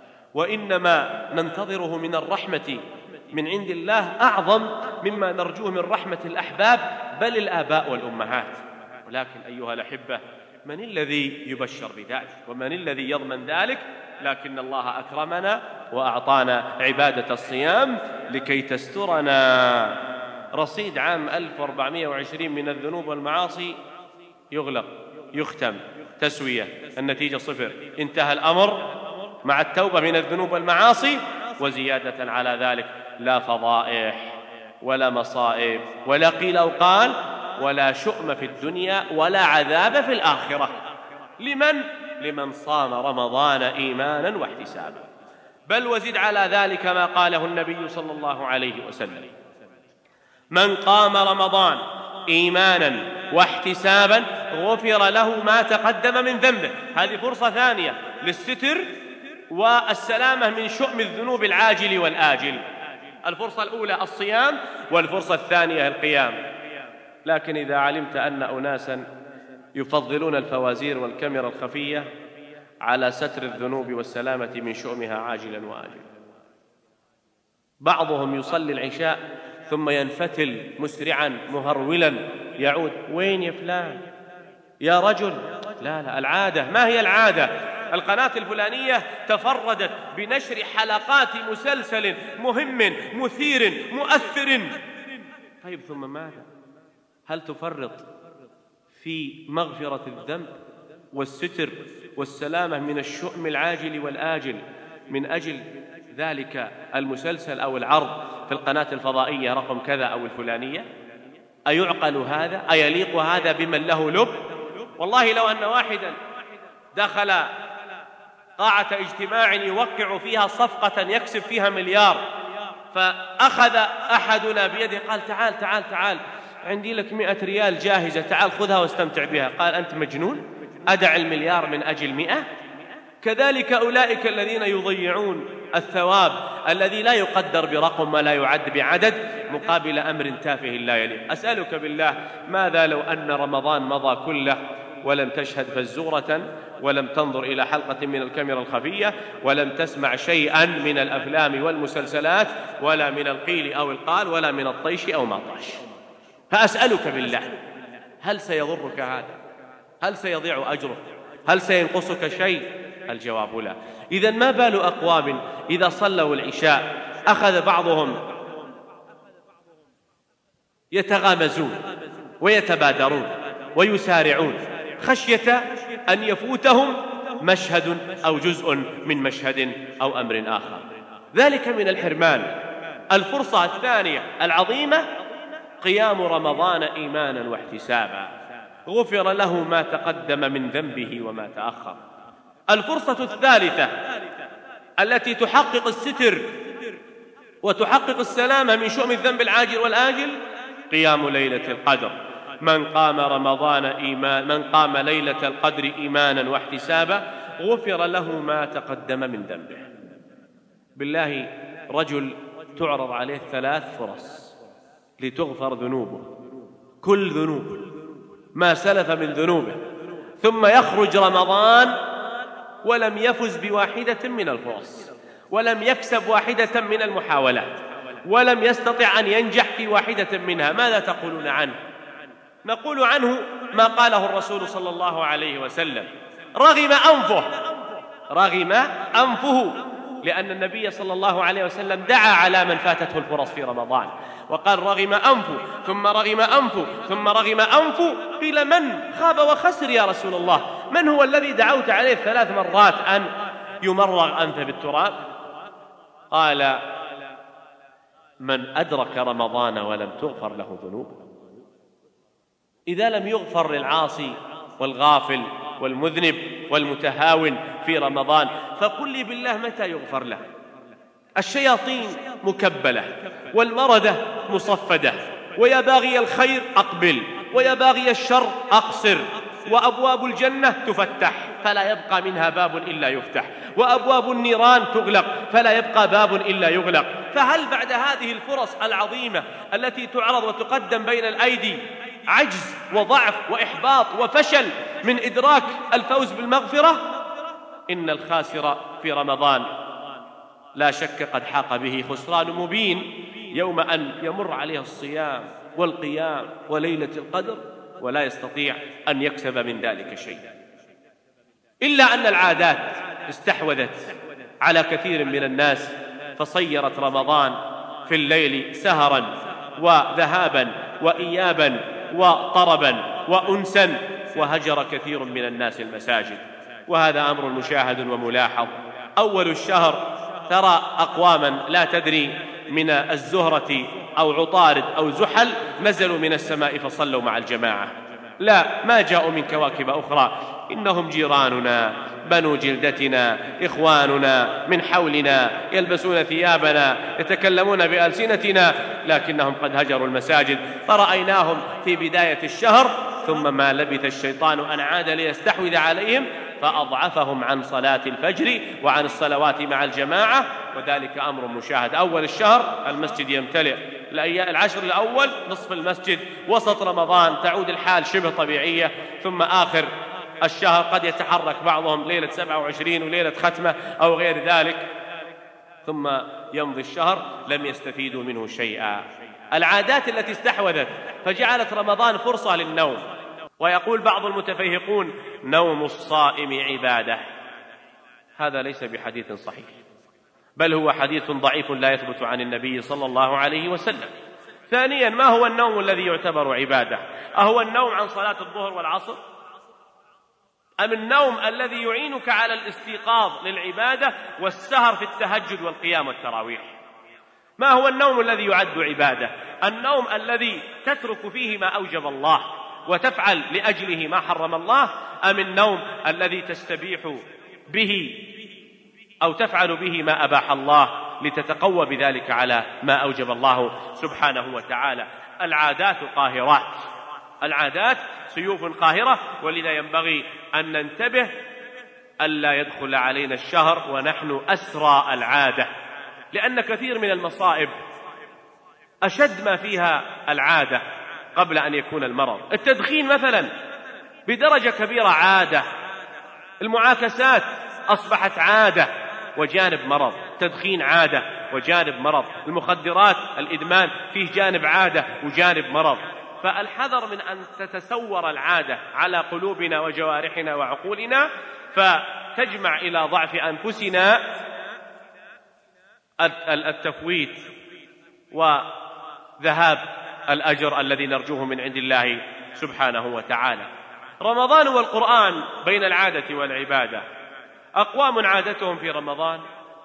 وإنما ننتظره من الرحمة من عند الله أعظم مما نرجوه من رحمة الأحباب بل الآباء والأمهات. ولكن أيها الأحبة، من الذي يبشر بذلك ومن الذي يضمن ذلك؟ لكن الله أكرمنا وأعطانا عبادة الصيام لكي تسترنا. رصيد عام 1420 من الذنوب والمعاصي يغلق، يختم، تسوية، النتيجة 0. انتهى الأمر مع التوبة من الذنوب والمعاصي، وزيادة على ذلك لا فضائح ولا مصائب ولا قيل أو قال ولا شؤم في الدنيا ولا عذاب في الآخرة. لمن صام رمضان إيمانا واحتسابا. بل وزد على ذلك ما قاله النبي صلى الله عليه وسلم: من قام رمضان إيمانا واحتسابا غفر له ما تقدم من ذنبه. هذه فرصة ثانية للستر والسلامة من شؤم الذنوب العاجل والآجل. الفرصة الأولى الصيام، والفرصة الثانية القيام. لكن إذا علمت أن أناسا يفضلون الفوازير والكاميرا الخفية على ستر الذنوب والسلامة من شؤمها عاجلا وآجلا، بعضهم يصلي العشاء ثم ينفتل مسرعا مهرولا يعود: وين يا فلان يا رجل؟ لا، العادة. ما هي العادة؟ القناة الفلانية تفردت بنشر حلقات مسلسل مهم مثير مؤثر. طيب ثم ماذا؟ هل تفرط في مغفرة الذنب والستر والسلامة من الشؤم العاجل والآجل من أجل ذلك المسلسل أو العرض في القناة الفضائية رقم كذا أو الفلانية؟ أيعقل هذا؟ أيليق هذا بمن له لب؟ والله لو أن واحدا دخل قاعة اجتماع يوقع فيها صفقة يكسب فيها مليار، فأخذ أحدنا بيده قال: تعال عندي لك 100 ريال جاهزة، تعال خذها واستمتع بها. قال: أنت مجنون؟ أدع المليار من أجل 100؟ كذلك أولئك الذين يضيعون الثواب الذي لا يقدر برقم ولا يعد بعدد مقابل أمر تافه لا يليق. أسألك بالله، ماذا لو أن رمضان مضى كله ولم تشهد فزورة، ولم تنظر إلى حلقة من الكاميرا الخفية، ولم تسمع شيئا من الأفلام والمسلسلات، ولا من القيل أو القال، ولا من الطيش أو ما طاش؟ فأسألك بالله، هل سيضرك هذا؟ هل سيضيع أجرك؟ هل سينقصك شيء؟ الجواب لا. إذن ما بال أقوام إذا صلوا العشاء أخذ بعضهم يتغامزون ويتبادرون ويسارعون خشية أن يفوتهم مشهد أو جزء من مشهد أو أمر آخر. ذلك من الحرمان. الفرصة الثانية العظيمة قيام رمضان إيمانا واحتسابا، غفر له ما تقدم من ذنبه وما تأخر. الفرصة الثالثة التي تحقق الستر وتحقق السلامة من شؤم الذنب العاجل والآجل قيام ليلة القدر. من قام ليلة القدر إيمانا واحتسابا غفر له ما تقدم من ذنبه. بالله، رجل تعرض عليه 3 فرص لتغفر ذنوبه، كل ذنوب ما سلف من ذنوبه، ثم يخرج رمضان ولم يفز بواحدة من الفرص، ولم يكسب واحدة من المحاولات، ولم يستطع أن ينجح في واحدة منها. ماذا تقولون عنه؟ نقول عنه ما قاله الرسول صلى الله عليه وسلم: رغم أنفه، لأن النبي صلى الله عليه وسلم دعا على من فاتته الفرص في رمضان وقال: رغم أنفه ثم رغم أنفه ثم رغم أنفه. قيل: من خاب وخسر يا رسول الله؟ من هو الذي دعوت عليه 3 مرات أن يمرغ أنفه بالتراب؟ قال: من أدرك رمضان ولم تغفر له ذنوبه. إذا لم يغفر للعاصي والغافل والمذنب والمتهاون في رمضان، فقل لي بالله متى يغفر له؟ الشياطين مكبلة والمردة مصفدة، ويا باغي الخير أقبل ويا باغي الشر أقصر، وأبواب الجنة تفتح فلا يبقى منها باب إلا يفتح، وأبواب النيران تغلق فلا يبقى باب إلا يغلق. فهل بعد هذه الفرص العظيمة التي تعرض وتقدم بين الأيدي عجز وضعف وإحباط وفشل من إدراك الفوز بالمغفرة؟ إن الخاسر في رمضان لا شك قد حاق به خسران مبين يوم أن يمر عليه الصيام والقيام وليلة القدر ولا يستطيع أن يكسب من ذلك شيء. إلا أن العادات استحوذت على كثير من الناس، فصيرت رمضان في الليل سهرا وذهابا وإيابا وطربا وأنسا، وهجر كثير من الناس المساجد، وهذا أمر مشاهد وملاحظ. أول الشهر ترى أقواما لا تدري من الزهرة أو عطارد أو زحل نزلوا من السماء فصلوا مع الجماعة، لا، ما جاءوا من كواكب أخرى، إنهم جيراننا بنو جلدتنا إخواننا من حولنا، يلبسون ثيابنا يتكلمون بألسنتنا، لكنهم قد هجروا المساجد. فرأيناهم في بداية الشهر، ثم ما لبث الشيطان أن عاد ليستحوذ عليهم فأضعفهم عن صلاة الفجر وعن الصلوات مع الجماعة، وذلك أمر مشاهد. أول الشهر المسجد يمتلئ، العشر الأول نصف المسجد، وسط رمضان تعود الحال شبه طبيعية، ثم آخر الشهر قد يتحرك بعضهم ليلة 27 وليلة ختمة أو غير ذلك، ثم يمضي الشهر لم يستفيدوا منه شيئا. العادات التي استحوذت فجعلت رمضان فرصة للنوم. ويقول بعض المتفيهقون: نوم الصائم عبادة. هذا ليس بحديث صحيح، بل هو حديث ضعيف لا يثبت عن النبي صلى الله عليه وسلم. ثانيا، ما هو النوم الذي يعتبر عبادة؟ أهو النوم عن صلاة الظهر والعصر؟ أم النوم الذي يعينك على الاستيقاظ للعبادة والسهر في التهجد والقيام والتراويح؟ ما هو النوم الذي يعد عبادة؟ النوم الذي تترك فيه ما أوجب الله وتفعل لأجله ما حرم الله، أم النوم الذي تستبيح به أو تفعل به ما أباح الله لتتقوى بذلك على ما أوجب الله سبحانه وتعالى؟ العادات قاهرات، العادات سيوف قاهرة، ولذا ينبغي أن ننتبه ألا يدخل علينا الشهر ونحن أسرى العادة، لأن كثير من المصائب أشد ما فيها العادة قبل أن يكون المرض. التدخين مثلا بدرجة كبيرة عادة، المعاكسات أصبحت عادة وجانب مرض، تدخين عادة وجانب مرض، المخدرات الإدمان فيه جانب عادة وجانب مرض. فالحذر من أن تتسور العادة على قلوبنا وجوارحنا وعقولنا فتجمع إلى ضعف أنفسنا التفويت وذهاب الأجر الذي نرجوه من عند الله سبحانه وتعالى. رمضان والقرآن بين العادة والعبادة. أقوام عادتهم في رمضان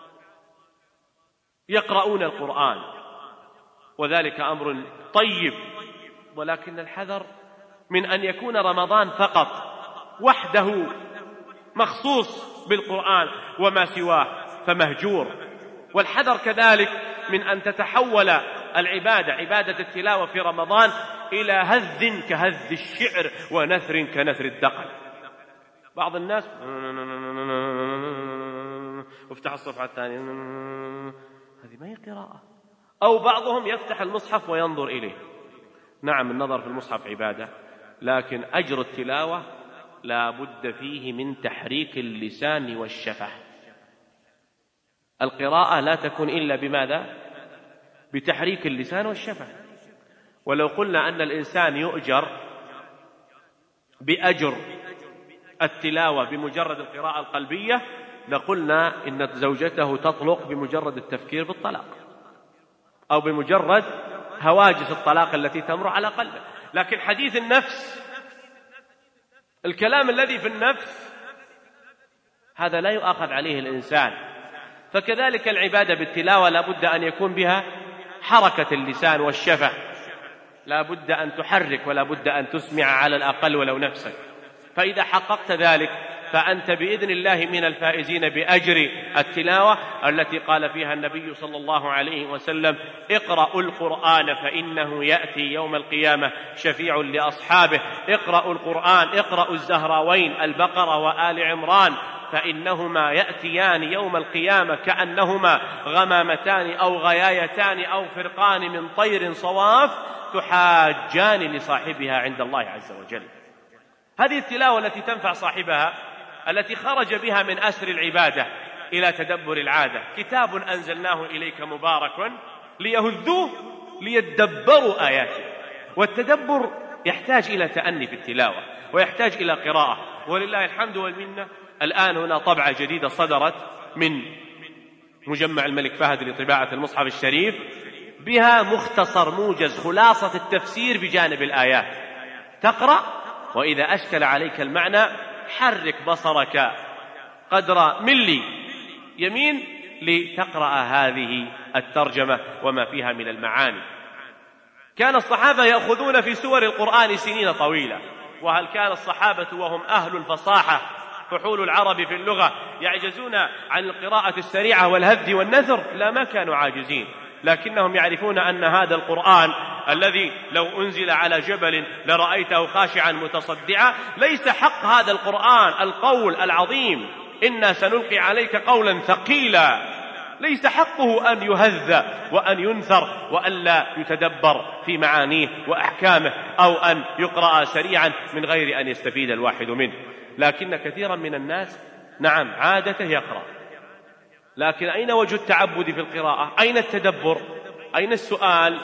يقرؤون القرآن، وذلك أمر طيب، ولكن الحذر من أن يكون رمضان فقط وحده مخصوص بالقرآن وما سواه فمهجور. والحذر كذلك من أن تتحول العبادة، عبادة التلاوة في رمضان، إلى هذ كهذ الشعر ونثر كنثر الدقل. بعض الناس وافتح الصفحة الثانية، هذه ما هي قراءة. أو بعضهم يفتح المصحف وينظر إليه. نعم، النظر في المصحف عبادة، لكن أجر التلاوة لا بد فيه من تحريك اللسان والشفة. القراءة لا تكون إلا بماذا؟ بتحريك اللسان والشفة. ولو قلنا أن الإنسان يؤجر بأجر التلاوة بمجرد القراءة القلبية لقلنا إن زوجته تطلق بمجرد التفكير بالطلاق، أو بمجرد هواجس الطلاق التي تمر على قلبه. لكن حديث النفس، الكلام الذي في النفس، هذا لا يؤاخذ عليه الإنسان. فكذلك العبادة بالتلاوة لا بد أن يكون بها حركة اللسان والشفة، لا بد أن تحرك ولا بد أن تسمع على الأقل ولو نفسك. فإذا حققت ذلك فأنت بإذن الله من الفائزين بأجر التلاوة التي قال فيها النبي صلى الله عليه وسلم: اقرأوا القرآن فإنه يأتي يوم القيامة شفيع لأصحابه. اقرأوا القرآن، اقرأوا الزهراوين البقرة وآل عمران، فإنهما يأتيان يوم القيامة كأنهما غمامتان أو غيايتان أو فرقان من طير صواف تحاجان لصاحبها عند الله عز وجل. هذه التلاوة التي تنفع صاحبها، التي خرج بها من أسر العبادة إلى تدبر العادة. كتاب أنزلناه إليك مبارك ليهذوه ليدبروا آياته. والتدبر يحتاج إلى تأني في التلاوة ويحتاج إلى قراءة. ولله الحمد والمنة، الآن هنا طبعة جديدة صدرت من مجمع الملك فهد لطباعة المصحف الشريف، بها مختصر موجز خلاصة التفسير بجانب الآيات. تقرأ، وإذا أشكل عليك المعنى حرك بصرك قدر ملي يمين لتقرأ هذه الترجمة وما فيها من المعاني. كان الصحابة يأخذون في سور القرآن سنين طويلة. وهل كان الصحابة وهم أهل الفصاحة فحول العرب في اللغة يعجزون عن القراءة السريعة والهذ والنثر؟ لا، ما كانوا عاجزين، لكنهم يعرفون أن هذا القرآن الذي لو أنزل على جبل لرأيته خاشعا متصدعا، ليس حق هذا القرآن القول العظيم: إنا سنلقي عليك قولا ثقيلا، ليس حقه أن يهذ وأن ينثر وأن لا يتدبر في معانيه وأحكامه، أو أن يقرأ سريعا من غير أن يستفيد الواحد منه. لكن كثيرا من الناس نعم عادته يقرأ، لكن أين وجه التعبد في القراءة؟ أين التدبر؟ أين السؤال؟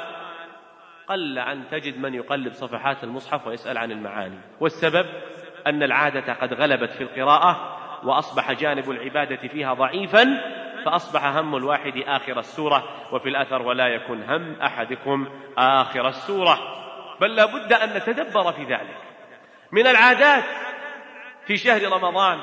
قل أن تجد من يقلب صفحات المصحف ويسأل عن المعاني. والسبب أن العادة قد غلبت في القراءة، وأصبح جانب العبادة فيها ضعيفا، فأصبح هم الواحد آخر السورة، وفي الأثر: ولا يكن هم أحدكم آخر السورة. بل لا بد أن نتدبر في ذلك. من العادات في شهر رمضان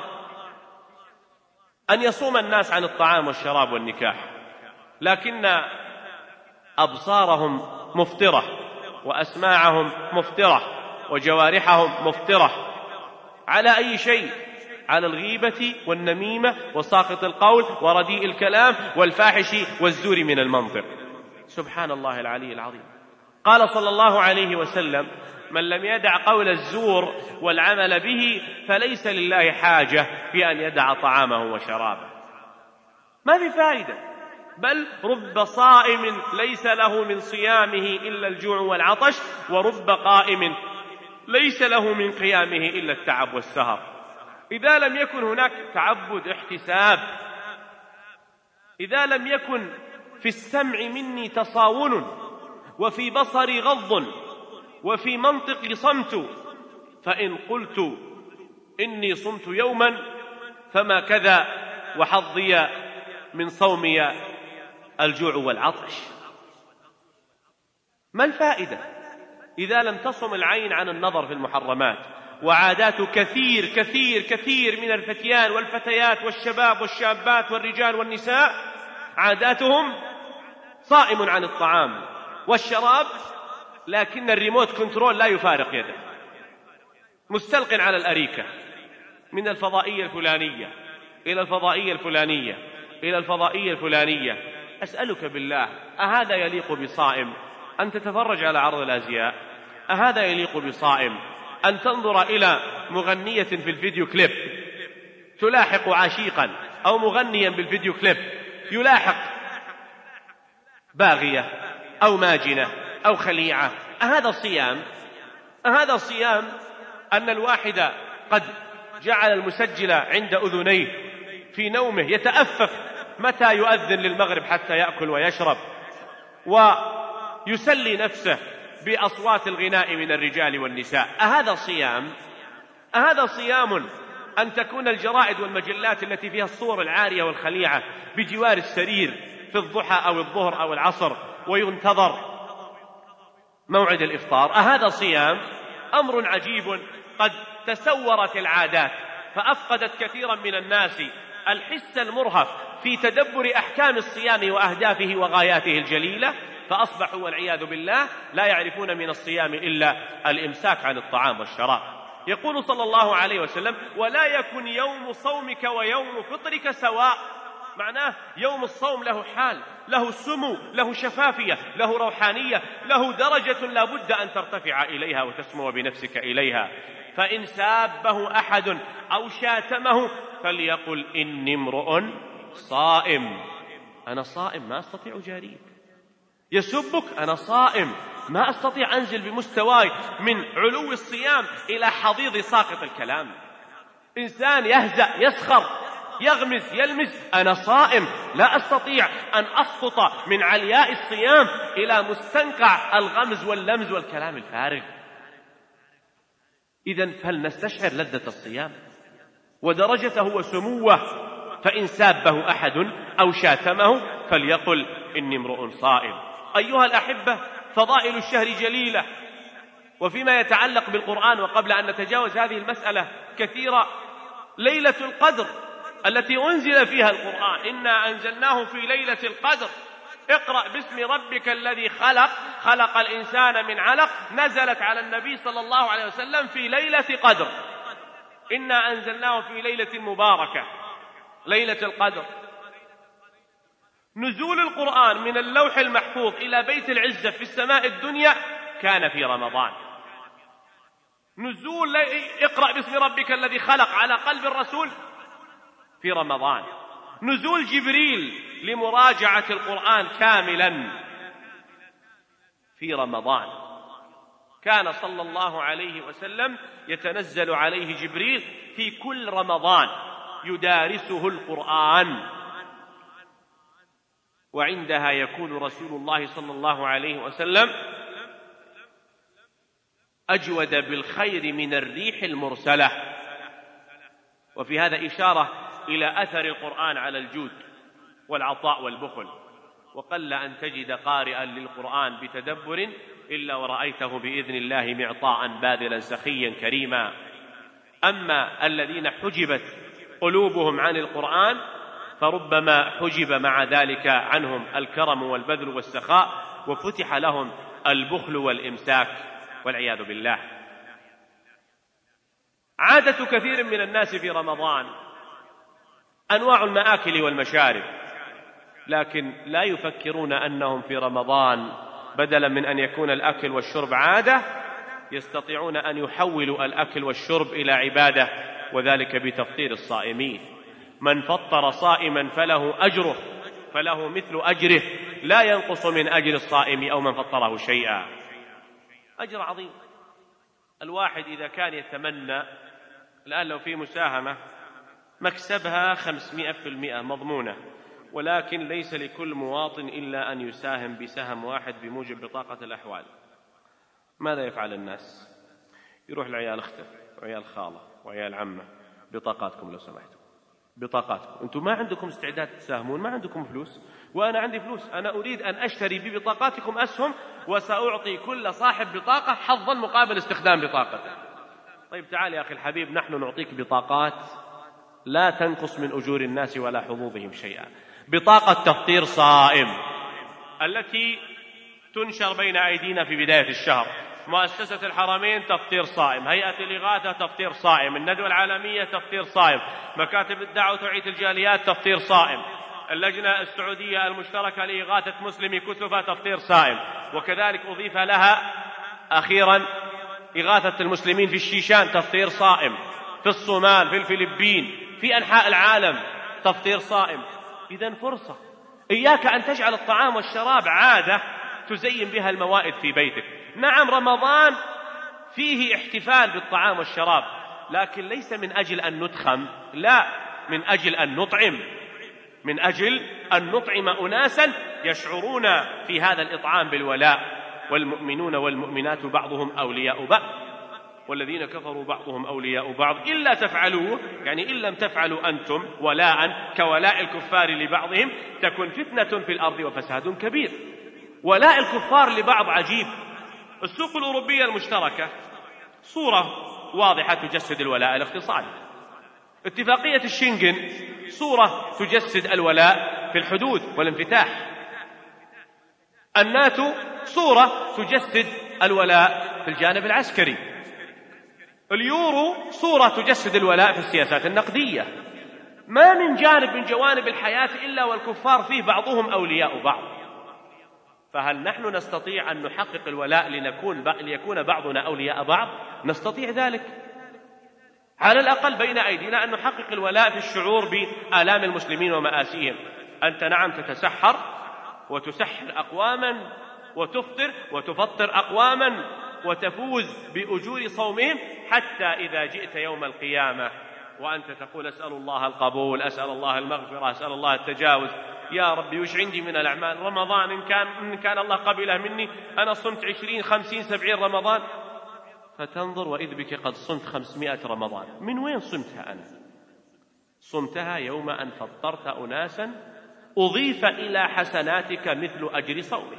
أن يصوم الناس عن الطعام والشراب والنكاح، لكن أبصارهم مفطرة وأسماعهم مفطرة وجوارحهم مفطرة على أي شيء؟ على الغيبة والنميمة وساقط القول ورديء الكلام والفاحش والزور من المنطق. سبحان الله العلي العظيم. قال صلى الله عليه وسلم: من لم يدع قول الزور والعمل به فليس لله حاجة في أن يدع طعامه وشرابه. ما في فائدة، بل رب صائم ليس له من صيامه إلا الجوع والعطش، ورب قائم ليس له من قيامه إلا التعب والسهر. إذا لم يكن هناك تعبد احتساب، إذا لم يكن في السمع مني تصاون، وفي بصري غض، وفي منطقي صمت، فإن قلت إني صمت يوما فما كذا، وحظي من صومي الجوع والعطش. ما الفائدة إذا لم تصم العين عن النظر في المحرمات؟ وعادات كثير كثير كثير من الفتيان والفتيات والشباب والشابات والرجال والنساء عاداتهم صائم عن الطعام والشراب، لكن الريموت كنترول لا يفارق يده، مستلق على الأريكة، من الفضائية الفلانية إلى الفضائية الفلانية إلى الفضائية الفلانية. أسألك بالله، أهذا يليق بصائم أن تتفرج على عرض الأزياء؟ أهذا يليق بصائم أن تنظر إلى مغنية في الفيديو كليب تلاحق عشيقا، أو مغنيا بالفيديو كليب يلاحق باغية أو ماجنة أو خليعة. أهذا صيام أن الواحد قد جعل المسجل عند أذنيه في نومه يتأفف متى يؤذن للمغرب حتى يأكل ويشرب، ويسلي نفسه بأصوات الغناء من الرجال والنساء. أهذا صيام أن تكون الجرائد والمجلات التي فيها الصور العارية والخليعة بجوار السرير في الضحى أو الظهر أو العصر وينتظر موعد الإفطار؟ أهذا صيام؟ أمر عجيب قد تسورت العادات فأفقدت كثيرا من الناس الحس المرهف في تدبر أحكام الصيام وأهدافه وغاياته الجليلة، فأصبحوا والعياذ بالله لا يعرفون من الصيام إلا الإمساك عن الطعام والشراب. يقول صلى الله عليه وسلم: ولا يكن يوم صومك ويوم فطرك سواء. معناه يوم الصوم له حال، له سمو، له شفافية، له روحانية، له درجة لا بد أن ترتفع إليها وتسمو بنفسك إليها. فإن سابه أحد أو شاتمه فليقل: إني امرؤ صائم. أنا صائم ما أستطيع جاريك. يسبك، أنا صائم ما أستطيع أنزل بمستواي من علو الصيام إلى حضيض ساقط الكلام. إنسان يهزأ يسخر يغمز يلمز، أنا صائم لا أستطيع أن أسقط من علياء الصيام إلى مستنقع الغمز واللمز والكلام الفارغ. إذن فلنستشعر لذة الصيام ودرجته وسموه. فإن سابه أحد أو شاتمه فليقل: إني امرؤ صائم. أيها الأحبة، فضائل الشهر جليلة، وفيما يتعلق بالقرآن، وقبل أن نتجاوز هذه المسألة كثيرة، ليلة القدر التي أنزل فيها القرآن: إنا أنزلناه في ليلة القدر، اقرأ باسم ربك الذي خلق، خلق الإنسان من علق، نزلت على النبي صلى الله عليه وسلم في ليلة قدر. إنا أنزلناه في ليلة مباركة، ليلة القدر. نزول القرآن من اللوح المحفوظ إلى بيت العزة في السماء الدنيا كان في رمضان. نزول اقرأ باسم ربك الذي خلق على قلب الرسول في رمضان. نزول جبريل لمراجعة القرآن كاملا في رمضان. كان صلى الله عليه وسلم يتنزل عليه جبريل في كل رمضان يدارسه القرآن، وعندها يكون رسول الله صلى الله عليه وسلم أجود بالخير من الريح المرسلة. وفي هذا إشارة إلى أثر القرآن على الجود والعطاء والبخل. وقل أن تجد قارئا للقرآن بتدبر إلا ورأيته بإذن الله معطاء باذلا سخيا كريما. أما الذين حجبت قلوبهم عن القرآن فربما حجب مع ذلك عنهم الكرم والبذل والسخاء، وفتح لهم البخل والإمساك والعياذ بالله. عادة كثير من الناس في رمضان أنواع المآكل والمشارب، لكن لا يفكرون أنهم في رمضان بدلا من أن يكون الأكل والشرب عادة يستطيعون أن يحولوا الأكل والشرب إلى عبادة، وذلك بتفطير الصائمين. من فطر صائما فله أجره، فله مثل أجره لا ينقص من أجر الصائم أو من فطره شيئا. أجر عظيم. الواحد إذا كان يتمنى الآن لو في مساهمة مكسبها 500% مضمونة، ولكن ليس لكل مواطن إلا أن يساهم بسهم واحد بموجب بطاقة الأحوال، ماذا يفعل الناس؟ يروح لعيال أخته وعيال خالة وعيال عمه: بطاقاتكم لو سمحتم، بطاقاتكم. أنتم ما عندكم استعداد تساهمون، ما عندكم فلوس، وأنا عندي فلوس، أنا أريد أن أشتري ببطاقاتكم أسهم وسأعطي كل صاحب بطاقة حظا مقابل استخدام بطاقته. طيب تعال يا أخي الحبيب، نحن نعطيك بطاقات لا تنقص من أجور الناس ولا حظوظهم شيئا. بطاقة تفطير صائم التي تنشر بين أيدينا في بداية الشهر، مؤسسة الحرمين تفطير صائم، هيئة الإغاثة تفطير صائم، الندوة العالمية تفطير صائم، مكاتب الدعوة وتوعية الجاليات تفطير صائم، اللجنة السعودية المشتركة لإغاثة مسلمي كسوفة تفطير صائم، وكذلك أضيف لها أخيرا إغاثة المسلمين في الشيشان تفطير صائم، في الصومال، في الفلبين، في أنحاء العالم تفطير صائم. إذن فرصة. إياك أن تجعل الطعام والشراب عادة تزين بها الموائد في بيتك. نعم، رمضان فيه احتفال بالطعام والشراب، لكن ليس من أجل أن نتخم، لا، من أجل أن نطعم، من أجل أن نطعم أناسا يشعرون في هذا الإطعام بالولاء. والمؤمنون والمؤمنات بعضهم أولياء بعض والذين كفروا بعضهم أولياء بعض إلا تفعلوه، يعني إن لم تفعلوا أنتم ولاء كولاء الكفار لبعضهم تكن فتنة في الأرض وفساد كبير. ولاء الكفار لبعض عجيب. السوق الأوروبية المشتركة صورة واضحة تجسد الولاء الاقتصادي. اتفاقية الشنغن صورة تجسد الولاء في الحدود والانفتاح. الناتو صورة تجسد الولاء في الجانب العسكري. اليورو صورة تجسد الولاء في السياسات النقدية. ما من جانب من جوانب الحياة إلا والكفار فيه بعضهم أولياء بعض. فهل نحن نستطيع أن نحقق الولاء ليكون بعضنا أولياء بعض؟ نستطيع ذلك على الأقل بين أيدينا، أن نحقق الولاء في الشعور بآلام المسلمين ومآسيهم. أنت نعم تتسحر وتسحر أقواما وتفطر وتفطر أقواما وتفوز بأجور صومهم، حتى إذا جئت يوم القيامة وأنت تقول أسأل الله القبول، أسأل الله المغفرة، أسأل الله التجاوز، يا ربي وش عندي من الأعمال؟ رمضان إن كان الله قبله مني أنا صمت 20 50 70 رمضان. فتنظر وإذ بك قد صمت 500 رمضان. من وين صمتها أنا؟ صمتها يوم أن فطرت أناسا أضيف إلى حسناتك مثل أجر صومه،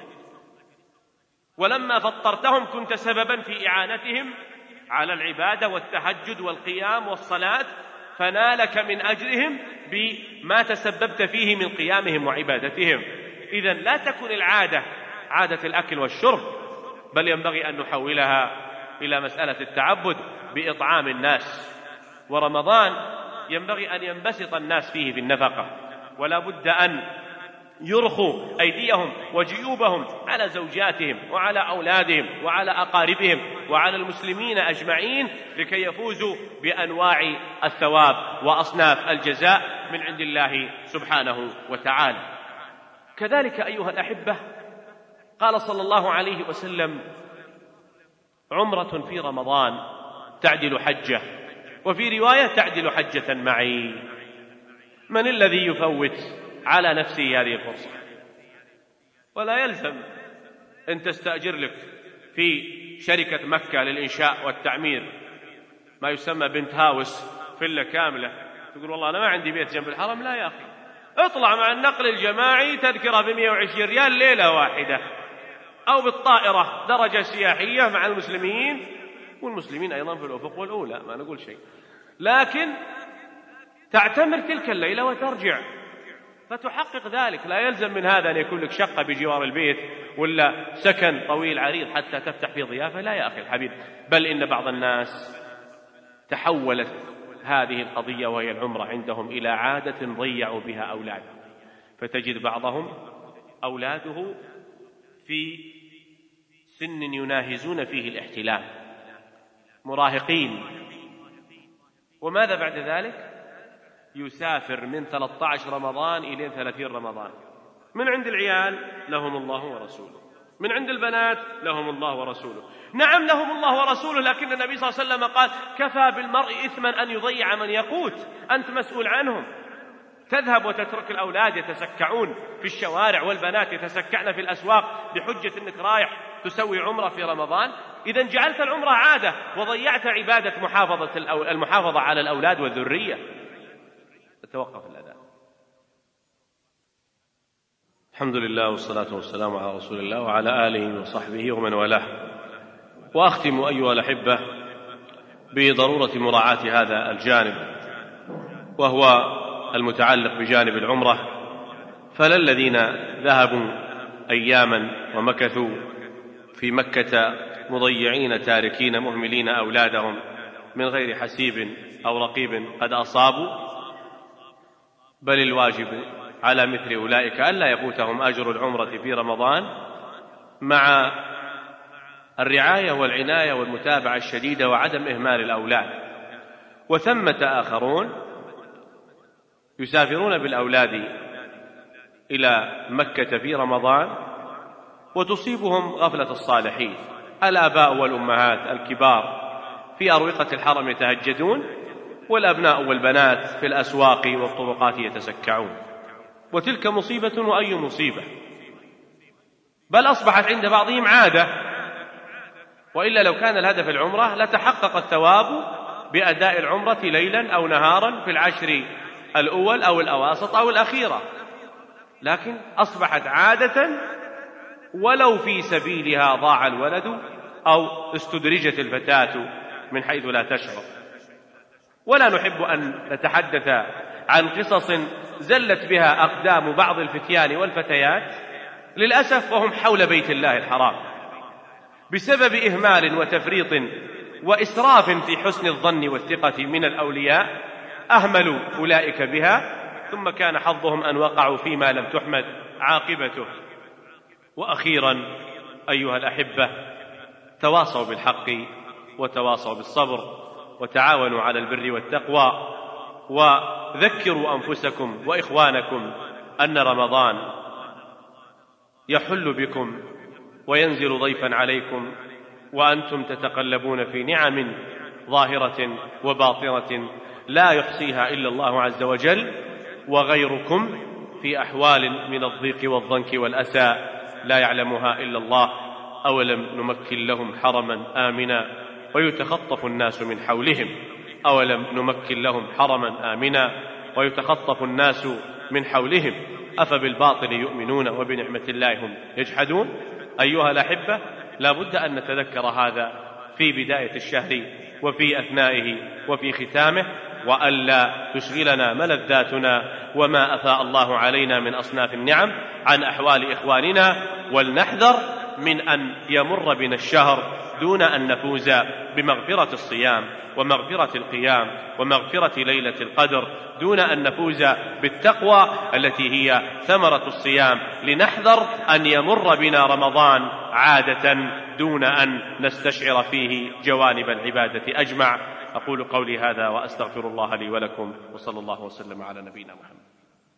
ولما فطرتهم كنت سببا في إعانتهم على العبادة والتهجد والقيام والصلاة، فنالك من أجرهم بما تسببت فيه من قيامهم وعبادتهم. إذن لا تكن العادة عادة الأكل والشرب، بل ينبغي أن نحولها إلى مسألة التعبد بإطعام الناس. ورمضان ينبغي أن ينبسط الناس فيه بالنفقة، ولا بد أن يرخوا أيديهم وجيوبهم على زوجاتهم وعلى أولادهم وعلى أقاربهم وعلى المسلمين أجمعين، لكي يفوزوا بأنواع الثواب وأصناف الجزاء من عند الله سبحانه وتعالى. كذلك أيها الأحبة، قال صلى الله عليه وسلم: عمرة في رمضان تعدل حجة، وفي رواية تعدل حجة معي. من الذي يفوت على نفسه هذه الفرصة؟ ولا يلزم أن تستأجر لك في شركة مكة للإنشاء والتعمير ما يسمى بنت هاوس، فيلا كاملة، تقول والله أنا ما عندي بيت جنب الحرم. لا يا أخي، اطلع مع النقل الجماعي تذكرة ب120 ريال ليلة واحدة، أو بالطائرة درجة سياحية مع المسلمين، والمسلمين أيضا في الأفق والأولى، ما نقول شيء، لكن تعتمر تلك الليلة وترجع فتحقق ذلك. لا يلزم من هذا أن يكون لك شقة بجوار البيت ولا سكن طويل عريض حتى تفتح في ضيافة. لا يا أخي الحبيب، بل إن بعض الناس تحولت هذه القضية وهي العمرة عندهم إلى عادة ضيعوا بها أولادهم، فتجد بعضهم أولاده في سن يناهزون فيه الاحتلام، مراهقين، وماذا بعد ذلك؟ يسافر من 13 رمضان إلى 30 رمضان. من عند العيال لهم الله ورسوله، من عند البنات لهم الله ورسوله. نعم لهم الله ورسوله، لكن النبي صلى الله عليه وسلم قال: كفى بالمرء إثما أن يضيع من يقوت. أنت مسؤول عنهم. تذهب وتترك الأولاد يتسكعون في الشوارع والبنات يتسكعن في الأسواق بحجة أنك رايح تسوي عمرة في رمضان. إذن جعلت العمرة عادة وضيعت عبادة المحافظة على الأولاد والذرية. توقف الأذان. الحمد لله والصلاة والسلام على رسول الله وعلى آله وصحبه ومن والاه. وأختم أيها الأحبة بضرورة مراعاة هذا الجانب، وهو المتعلق بجانب العمرة. فلا الذين ذهبوا أياما ومكثوا في مكة مضيعين تاركين مهملين أولادهم من غير حسيب أو رقيب قد أصابوا، بل الواجب على مثل أولئك ألا يفوتهم أجر العمرة في رمضان، مع الرعاية والعناية والمتابعة الشديدة وعدم إهمال الأولاد. وثمة آخرون يسافرون بالأولاد إلى مكة في رمضان وتصيبهم غفلة الصالحين. الآباء والأمهات الكبار في أروقة الحرم يتهجدون، والأبناء والبنات في الأسواق والطرقات يتسكعون، وتلك مصيبة وأي مصيبة، بل أصبحت عند بعضهم عادة، وإلا لو كان الهدف العمرة لتحقق الثواب بأداء العمرة ليلا أو نهارا في العشر الأول أو الأواسط أو الأخيرة، لكن أصبحت عادة، ولو في سبيلها ضاع الولد أو استدرجت الفتاة من حيث لا تشعر. ولا نحب أن نتحدث عن قصص زلت بها أقدام بعض الفتيان والفتيات للأسف وهم حول بيت الله الحرام بسبب إهمال وتفريط وإسراف في حسن الظن والثقة من الأولياء، أهملوا أولئك بها، ثم كان حظهم أن وقعوا فيما لم تحمد عاقبته. وأخيرا أيها الأحبة، تواصوا بالحق وتواصوا بالصبر، وتعاونوا على البر والتقوى، وذكروا أنفسكم وإخوانكم أن رمضان يحل بكم وينزل ضيفا عليكم، وأنتم تتقلبون في نعم ظاهرة وباطنة لا يحصيها إلا الله عز وجل، وغيركم في أحوال من الضيق والضنك والأسى لا يعلمها إلا الله. أولم نمكن لهم حرما آمنا ويتخطف الناس من حولهم، أولم نمكن لهم حرما آمنا ويتخطف الناس من حولهم، أفبالباطل يؤمنون وبنعمة الله هم يجحدون. أيها الأحبة، لا بد أن نتذكر هذا في بداية الشهر وفي أثنائه وفي ختامه، وألا تشغلنا ملذاتنا وما أفاء الله علينا من أصناف النعم عن أحوال إخواننا، ولنحذر من أن يمر بنا الشهر دون أن نفوز بمغفرة الصيام ومغفرة القيام ومغفرة ليلة القدر، دون أن نفوز بالتقوى التي هي ثمرة الصيام. لنحذر أن يمر بنا رمضان عادة دون أن نستشعر فيه جوانب العبادة أجمع. أقول قولي هذا وأستغفر الله لي ولكم، وصلى الله وسلم على نبينا محمد.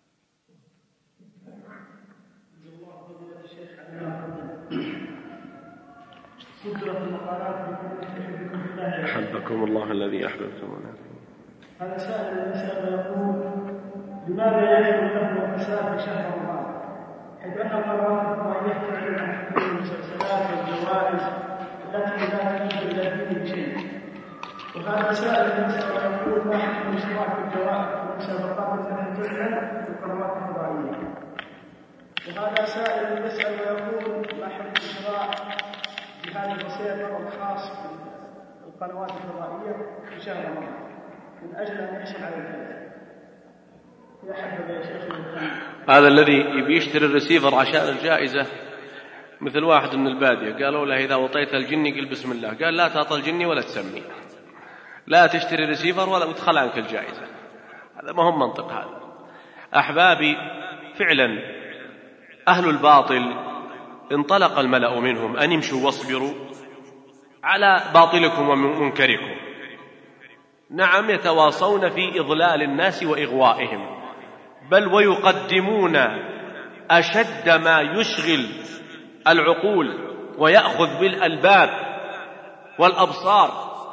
أحبكم الله الذي أحببتمونا. هذا سائل يقول: لماذا يجب له الفساد في شهر رمضان، حيث أن القنوات الفضائية تعلن عن حضور المسلسلات والجوائز التي لا تجوز إلا فيه شيء؟ وهذا سائل يقول: ما حكم الاشتراك في الجوائز والمسابقات التي تعلن في القنوات الفضائية؟ وهذا سائل يسأل ويقول: ما حكم الاشتراك بهذا الوسيله الخاص بالقنوات الفضائيه في شهر رمضان من اجل ان يحصل على الفائده؟ يا حبذا يا شيخ. هذا الذي يبي يشتري الرسيفر عشان الجائزه مثل واحد من الباديه قالوا له: اذا وطيت الجني قل بسم الله، قال: لا تعطى الجني ولا تسمي، لا تشتري الرسيفر ولا تدخل عنك الجائزه. هذا ما هو منطق. هذا أحبابي فعلا أهل الباطل انطلق الملأ منهم أن امشوا واصبروا على باطلكم ومنكركم. نعم، يتواصون في إضلال الناس وإغوائهم، بل ويقدمون أشد ما يشغل العقول ويأخذ بالألباب والأبصار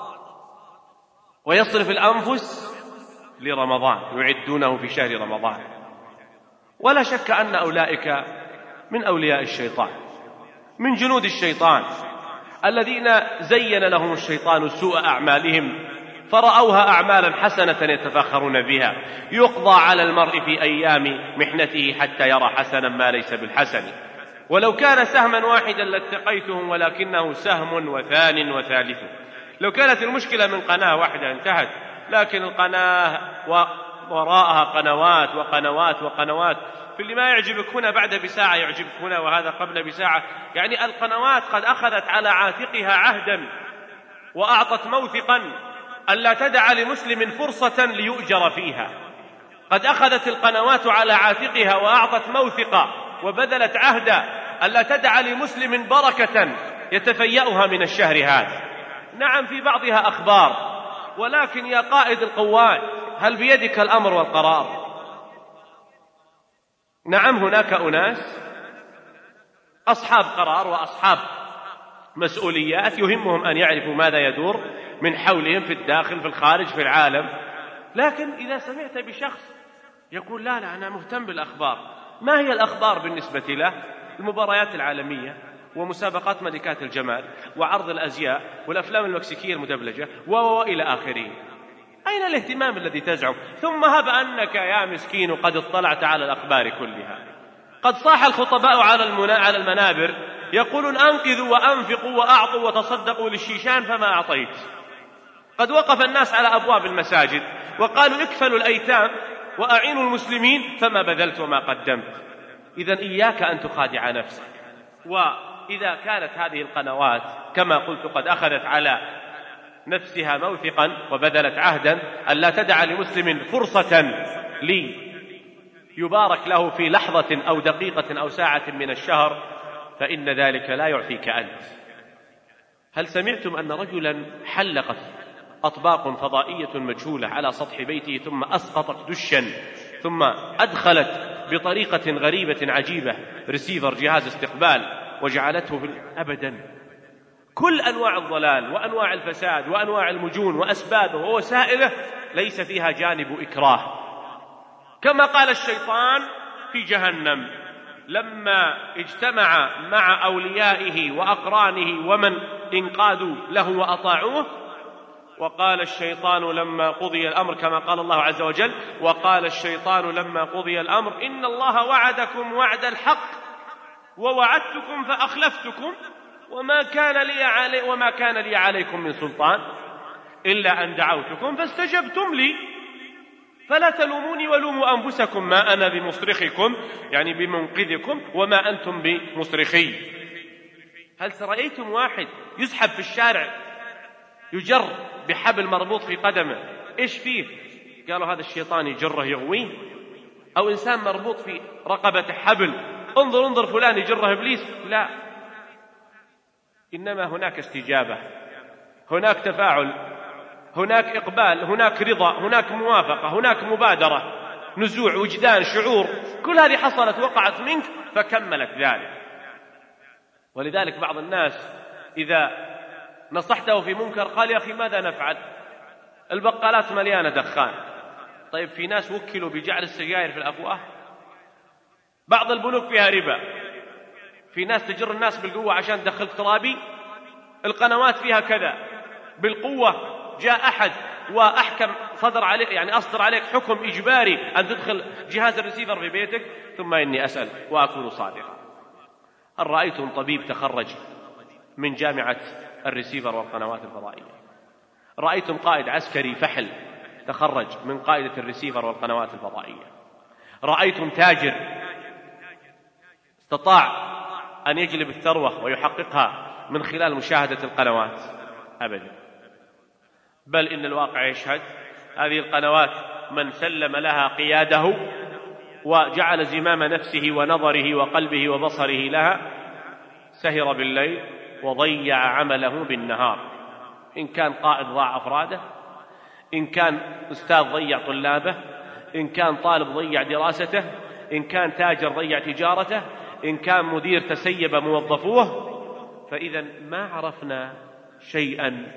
ويصرف الأنفس لرمضان، يعدونه في شهر رمضان. ولا شك أن أولئك من أولياء الشيطان، من جنود الشيطان، الذين زين لهم الشيطان سوء أعمالهم فرأوها أعمالا حسنة يتفاخرون بها. يقضى على المرء في أيام محنته حتى يرى حسنا ما ليس بالحسن. ولو كان سهما واحدا لاتقيتهم ولكنه سهم وثان وثالث. لو كانت المشكلة من قناة واحدة انتهت، لكن القناة وراءها قنوات وقنوات وقنوات. في اللي ما يعجبك هنا بعد بساعة يعجبك هنا، وهذا قبل بساعة. يعني القنوات قد أخذت على عاتقها عهدا وأعطت موثقا ألا تدع لمسلم فرصة ليؤجر فيها. قد أخذت القنوات على عاتقها وأعطت موثقا وبذلت عهدا ألا تدع لمسلم بركة يتفيأها من الشهر هذا. نعم، في بعضها أخبار، ولكن يا قائد القوات هل بيدك الأمر والقرار؟ نعم، هناك أناس أصحاب قرار وأصحاب مسؤوليات، يهمهم أن يعرفوا ماذا يدور من حولهم في الداخل في الخارج في العالم. لكن إذا سمعت بشخص يقول لا أنا مهتم بالأخبار، ما هي الأخبار بالنسبة له؟ المباريات العالمية ومسابقات ملكات الجمال وعرض الأزياء والأفلام المكسيكية المدبلجة وإلى آخره. أين الاهتمام الذي تزعم؟ ثم هب أنك يا مسكين قد اطلعت على الأخبار كلها. قد صاح الخطباء على المنابر يقولون أنقذوا وأنفقوا وأعطوا وتصدقوا للشيشان فما أعطيت. قد وقف الناس على أبواب المساجد وقالوا اكفلوا الأيتام وأعينوا المسلمين فما بذلت وما قدمت. إذن إياك أن تخادع نفسك. وإذا كانت هذه القنوات كما قلت قد أخذت على نفسها موثقا وبذلت عهدا أن لا تدع لمسلم فرصة ليبارك له في لحظة أو دقيقة أو ساعة من الشهر، فإن ذلك لا يعفيك أنت. هل سمعتم أن رجلا حلقت أطباق فضائية مجهولة على سطح بيته ثم أسقطت دشا ثم أدخلت بطريقة غريبة عجيبة رسيفر جهاز استقبال وجعلته أبدا؟ كل أنواع الضلال وأنواع الفساد وأنواع المجون وأسبابه ووسائله ليس فيها جانب إكراه. كما قال الشيطان في جهنم لما اجتمع مع أوليائه وأقرانه ومن انقادوا له وأطاعوه، وقال الشيطان لما قضي الأمر كما قال الله عز وجل وقال الشيطان لما قضي الأمر إن الله وعدكم وعد الحق ووعدتكم فأخلفتكم وما كان لي عليكم من سلطان إلا أن دعوتكم فاستجبتم لي فلا تلوموني ولوموا أنفسكم ما أنا بمصرخكم يعني بمنقذكم وما أنتم بمصرخي. هل رأيتم واحد يسحب في الشارع يجر بحبل مربوط في قدمه؟ إيش فيه؟ قالوا هذا الشيطان يجره يغويه. أو إنسان مربوط في رقبة حبل انظر فلان يجره إبليس. لا، إنما هناك استجابة، هناك تفاعل، هناك إقبال، هناك رضا، هناك موافقة، هناك مبادرة، نزوع، وجدان، شعور، كل هذه حصلت وقعت منك فكملت ذلك. ولذلك بعض الناس إذا نصحته في منكر قال يا أخي ماذا نفعل؟ البقالات مليانة دخان. طيب في ناس وكلوا بجعل السجائر في الأفواه، بعض البنوك فيها ربا، في ناس تجر الناس بالقوة عشان تدخل ترابي، القنوات فيها كذا بالقوة. جاء أحد وأحكم أصدر عليك حكم إجباري أن تدخل جهاز الرسيفر في بيتك. ثم إني أسأل وأكون صادقا، هل رأيتم طبيب تخرج من جامعة الرسيفر والقنوات الفضائية؟ رأيتم قائد عسكري فحل تخرج من قائدة الرسيفر والقنوات الفضائية؟ رأيتم تاجر استطاع أن يجلب الثروة ويحققها من خلال مشاهدة القنوات؟ أبدا. بل إن الواقع يشهد هذه القنوات من سلم لها قياده وجعل زمام نفسه ونظره وقلبه وبصره لها سهر بالليل وضيع عمله بالنهار. إن كان قائد ضاع أفراده، إن كان أستاذ ضيع طلابه، إن كان طالب ضيع دراسته، إن كان تاجر ضيع تجارته، إن كان مدير تسيب موظفوه. فإذا ما عرفنا شيئا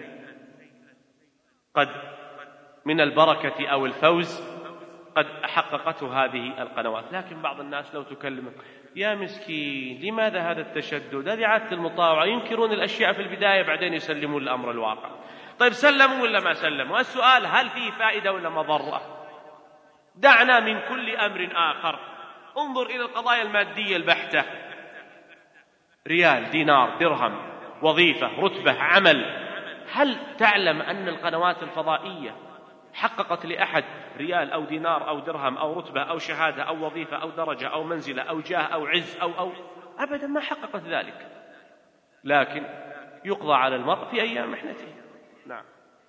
قد من البركة أو الفوز قد حققته هذه القنوات. لكن بعض الناس لو تكلمه يا مسكين لماذا هذا التشدد؟ هذه عادة المطاوعة، ينكرون الأشياء في البداية بعدين يسلمون الأمر الواقع. طيب سلموا ولا ما سلموا؟ السؤال هل فيه فائدة ولا مضرة؟ دعنا من كل أمر آخر، انظر إلى القضايا المادية البحتة، ريال، دينار، درهم، وظيفة، رتبة، عمل. هل تعلم أن القنوات الفضائية حققت لأحد ريال أو دينار أو درهم أو رتبة أو شهادة أو وظيفة أو درجة أو منزلة أو جاه أو عز أو أبدا ما حققت ذلك، لكن يقضى على المرء في أيام محنته. نعم.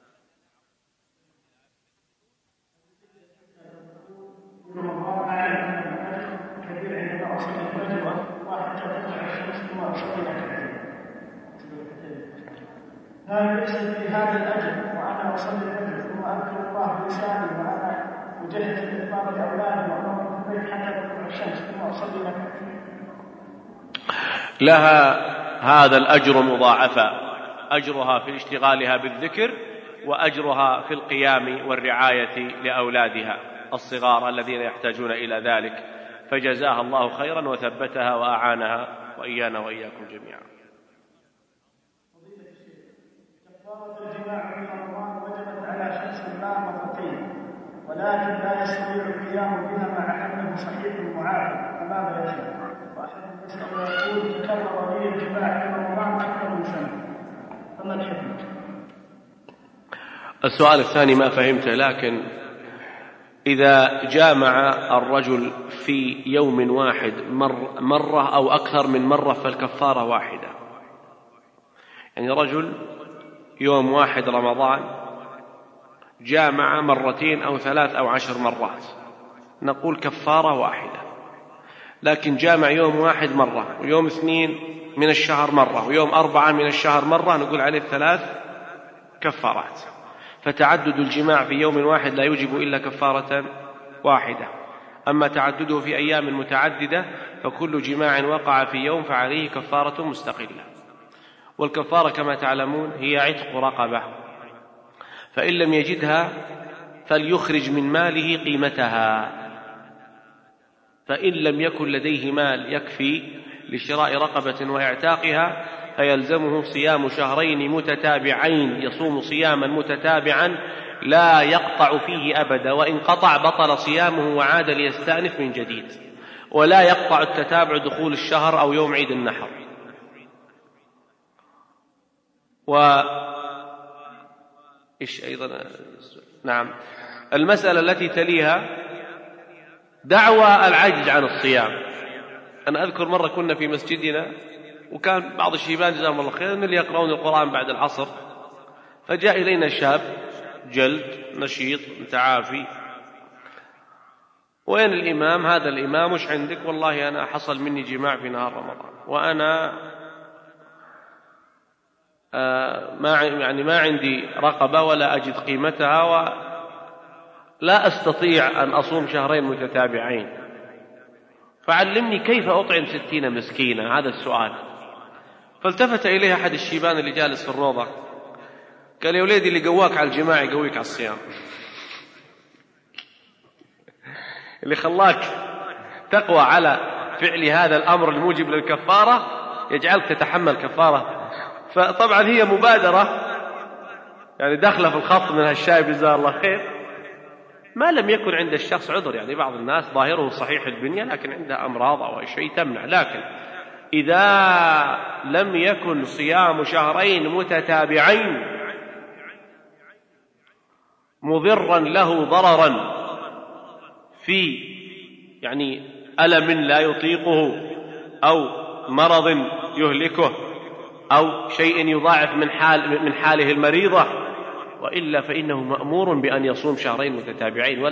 هذا ليس في هذا الأجل وأنا أصلي الفجر ثم أذكر الله بلساني وأنا أجهز لإفطار أولادي وأنا في البيت حتى تطلع الشمس ثم أصلي ركعتين. لها هذا الأجر مضاعفا، أجرها في اشتغالها بالذكر، وأجرها في القيام والرعاية لأولادها الصغار الذين يحتاجون إلى ذلك، فجزاها الله خيرا وثبتها وأعانها وإيانا وإياكم جميعا. كفارة الجماع في رمضان وجبت على شخص ما مرتين، ولكن لا يستطيع القيام بها مع أنه صحيح معافى، فماذا يفعل؟ واحد يسأل يقول تكرر لي الجماع في رمضان أكثر من سنة، فما الحكم؟ السؤال الثاني ما فهمته، لكن إذا جامع الرجل في يوم واحد مرة أو أكثر من مرة فالكفارة واحدة. يعني رجل يوم واحد رمضان جامع مرتين أو 3 أو 10 مرات، نقول كفارة واحدة. لكن جامع يوم واحد مرة، ويوم 2 من الشهر مرة، ويوم 4 من الشهر مرة، نقول عليه 3 كفارات. فتعدد الجماع في يوم واحد لا يوجب إلا كفارة واحدة. أما تعدده في أيام متعددة فكل جماع وقع في يوم فعليه كفارة مستقلة. والكفارة كما تعلمون هي عتق رقبة، فإن لم يجدها فليخرج من ماله قيمتها، فإن لم يكن لديه مال يكفي لشراء رقبة وإعتاقها فيلزمه صيام شهرين متتابعين، يصوم صياما متتابعا لا يقطع فيه أبدا، وإن قطع بطل صيامه وعاد ليستأنف من جديد، ولا يقطع التتابع دخول الشهر أو يوم عيد النحر. إيش أيضا؟ نعم، المسألة التي تليها دعوى العجز عن الصيام. أنا أذكر مرة كنا في مسجدنا وكان بعض الشيبان جزاهم الله خير اللي يقرؤون القرآن بعد العصر، فجاء إلينا شاب جلد نشيط متعافي، وين الإمام؟ هذا الإمام وش عندك؟ والله أنا حصل مني جماع في نهار رمضان، وأنا ما عندي رقبة ولا أجد قيمتها، ولا أستطيع أن أصوم شهرين متتابعين، فعلمني كيف أطعم 60 مسكينة. هذا السؤال. فالتفت إليه أحد الشيبان اللي جالس في الروضة قال: يا وليدي، اللي قواك على الجماع يقويك على الصيام، اللي خلاك تقوى على فعل هذا الأمر الموجب للكفارة يجعلك تتحمل كفارة. فطبعا هي مبادرة يعني داخلة في الخط من هالشايب جزاه الله خير، ما لم يكن عند الشخص عذر. يعني بعض الناس ظاهره صحيح البنية لكن عنده أمراض أو شيء تمنع، لكن إذا لم يكن صيام شهرين متتابعين مضرا له ضررا في يعني ألم لا يطيقه أو مرض يهلكه أو شيء يضاعف من حاله المريضة، وإلا فإنه مأمور بأن يصوم شهرين متتابعين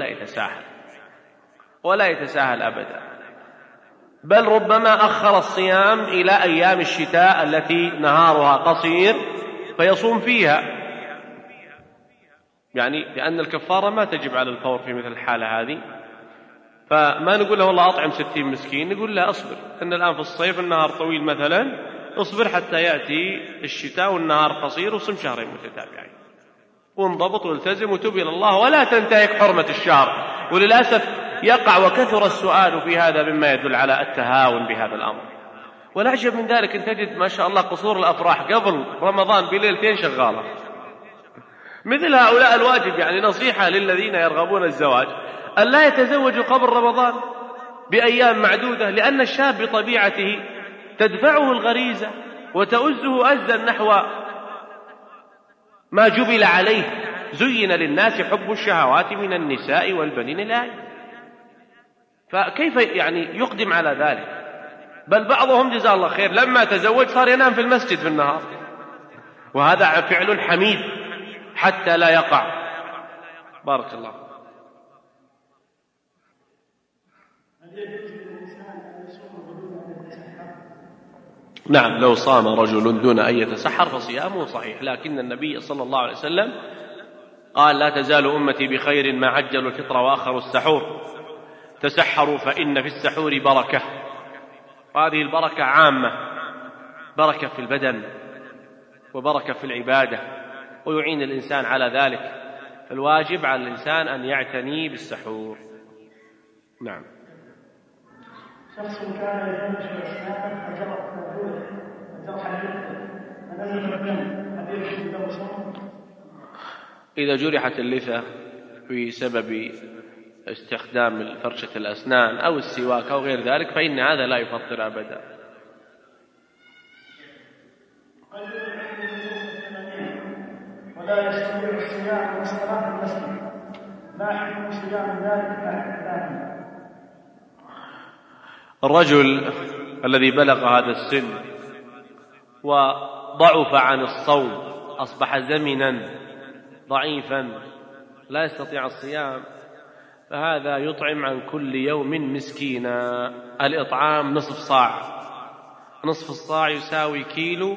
ولا يتساهل أبدا، بل ربما أخر الصيام إلى أيام الشتاء التي نهارها قصير فيصوم فيها، يعني لأن الكفارة ما تجب على الفور في مثل الحالة هذه. فما نقول له والله أطعم 60 مسكين، نقول له أصبر، إن الآن في الصيف النهار طويل مثلا، اصبر حتى يأتي الشتاء والنهار قصير وصم شهرين متتابعين، وانضبط والتزم وتب إلى الله ولا تنتهك حرمة الشهر. وللأسف يقع وكثر السؤال في هذا مما يدل على التهاون بهذا الأمر. والأعجب من ذلك أن تجد ما شاء الله قصور الأفراح قبل رمضان بليلتين شغالة. مثل هؤلاء الواجب يعني نصيحة للذين يرغبون الزواج أن لا يتزوجوا قبل رمضان بأيام معدودة، لأن الشاب بطبيعته تدفعه الغريزة وتؤزه أزا نحو ما جبل عليه. زين للناس حب الشهوات من النساء والبنين الآية، فكيف يعني يقدم على ذلك؟ بل بعضهم جزاه الله خير لما تزوج صار ينام في المسجد في النهار، وهذا فعل حميد حتى لا يقع. بارك الله. نعم، لو صام رجل دون أن يتسحر فصيامه صحيح، لكن النبي صلى الله عليه وسلم قال: لا تزال أمتي بخير ما عجلوا الفطر وآخروا السحور، تسحروا فإن في السحور بركة. وهذه البركة عامة بركة في البدن وبركة في العبادة ويعين الإنسان على ذلك، فالواجب على الإنسان أن يعتني بالسحور. نعم. شخص كان يفرش أسنانه فجرت موجودة جرحا فلم يتمكن هل يجب له صوم؟ إذا جرحت اللثة بسبب استخدام فرشة الأسنان أو السواك أو غير ذلك فإن هذا لا يفطر أبدا. ولا يستطيع الصيام والصلاة في المسجد، ما حكم صيام ذلك بعد؟ الرجل الذي بلغ هذا السن وضعف عن الصوم، أصبح زمنا ضعيفا لا يستطيع الصيام، فهذا يطعم عن كل يوم مسكينا. الإطعام نصف صاع، نصف الصاع يساوي 1.5 كيلو،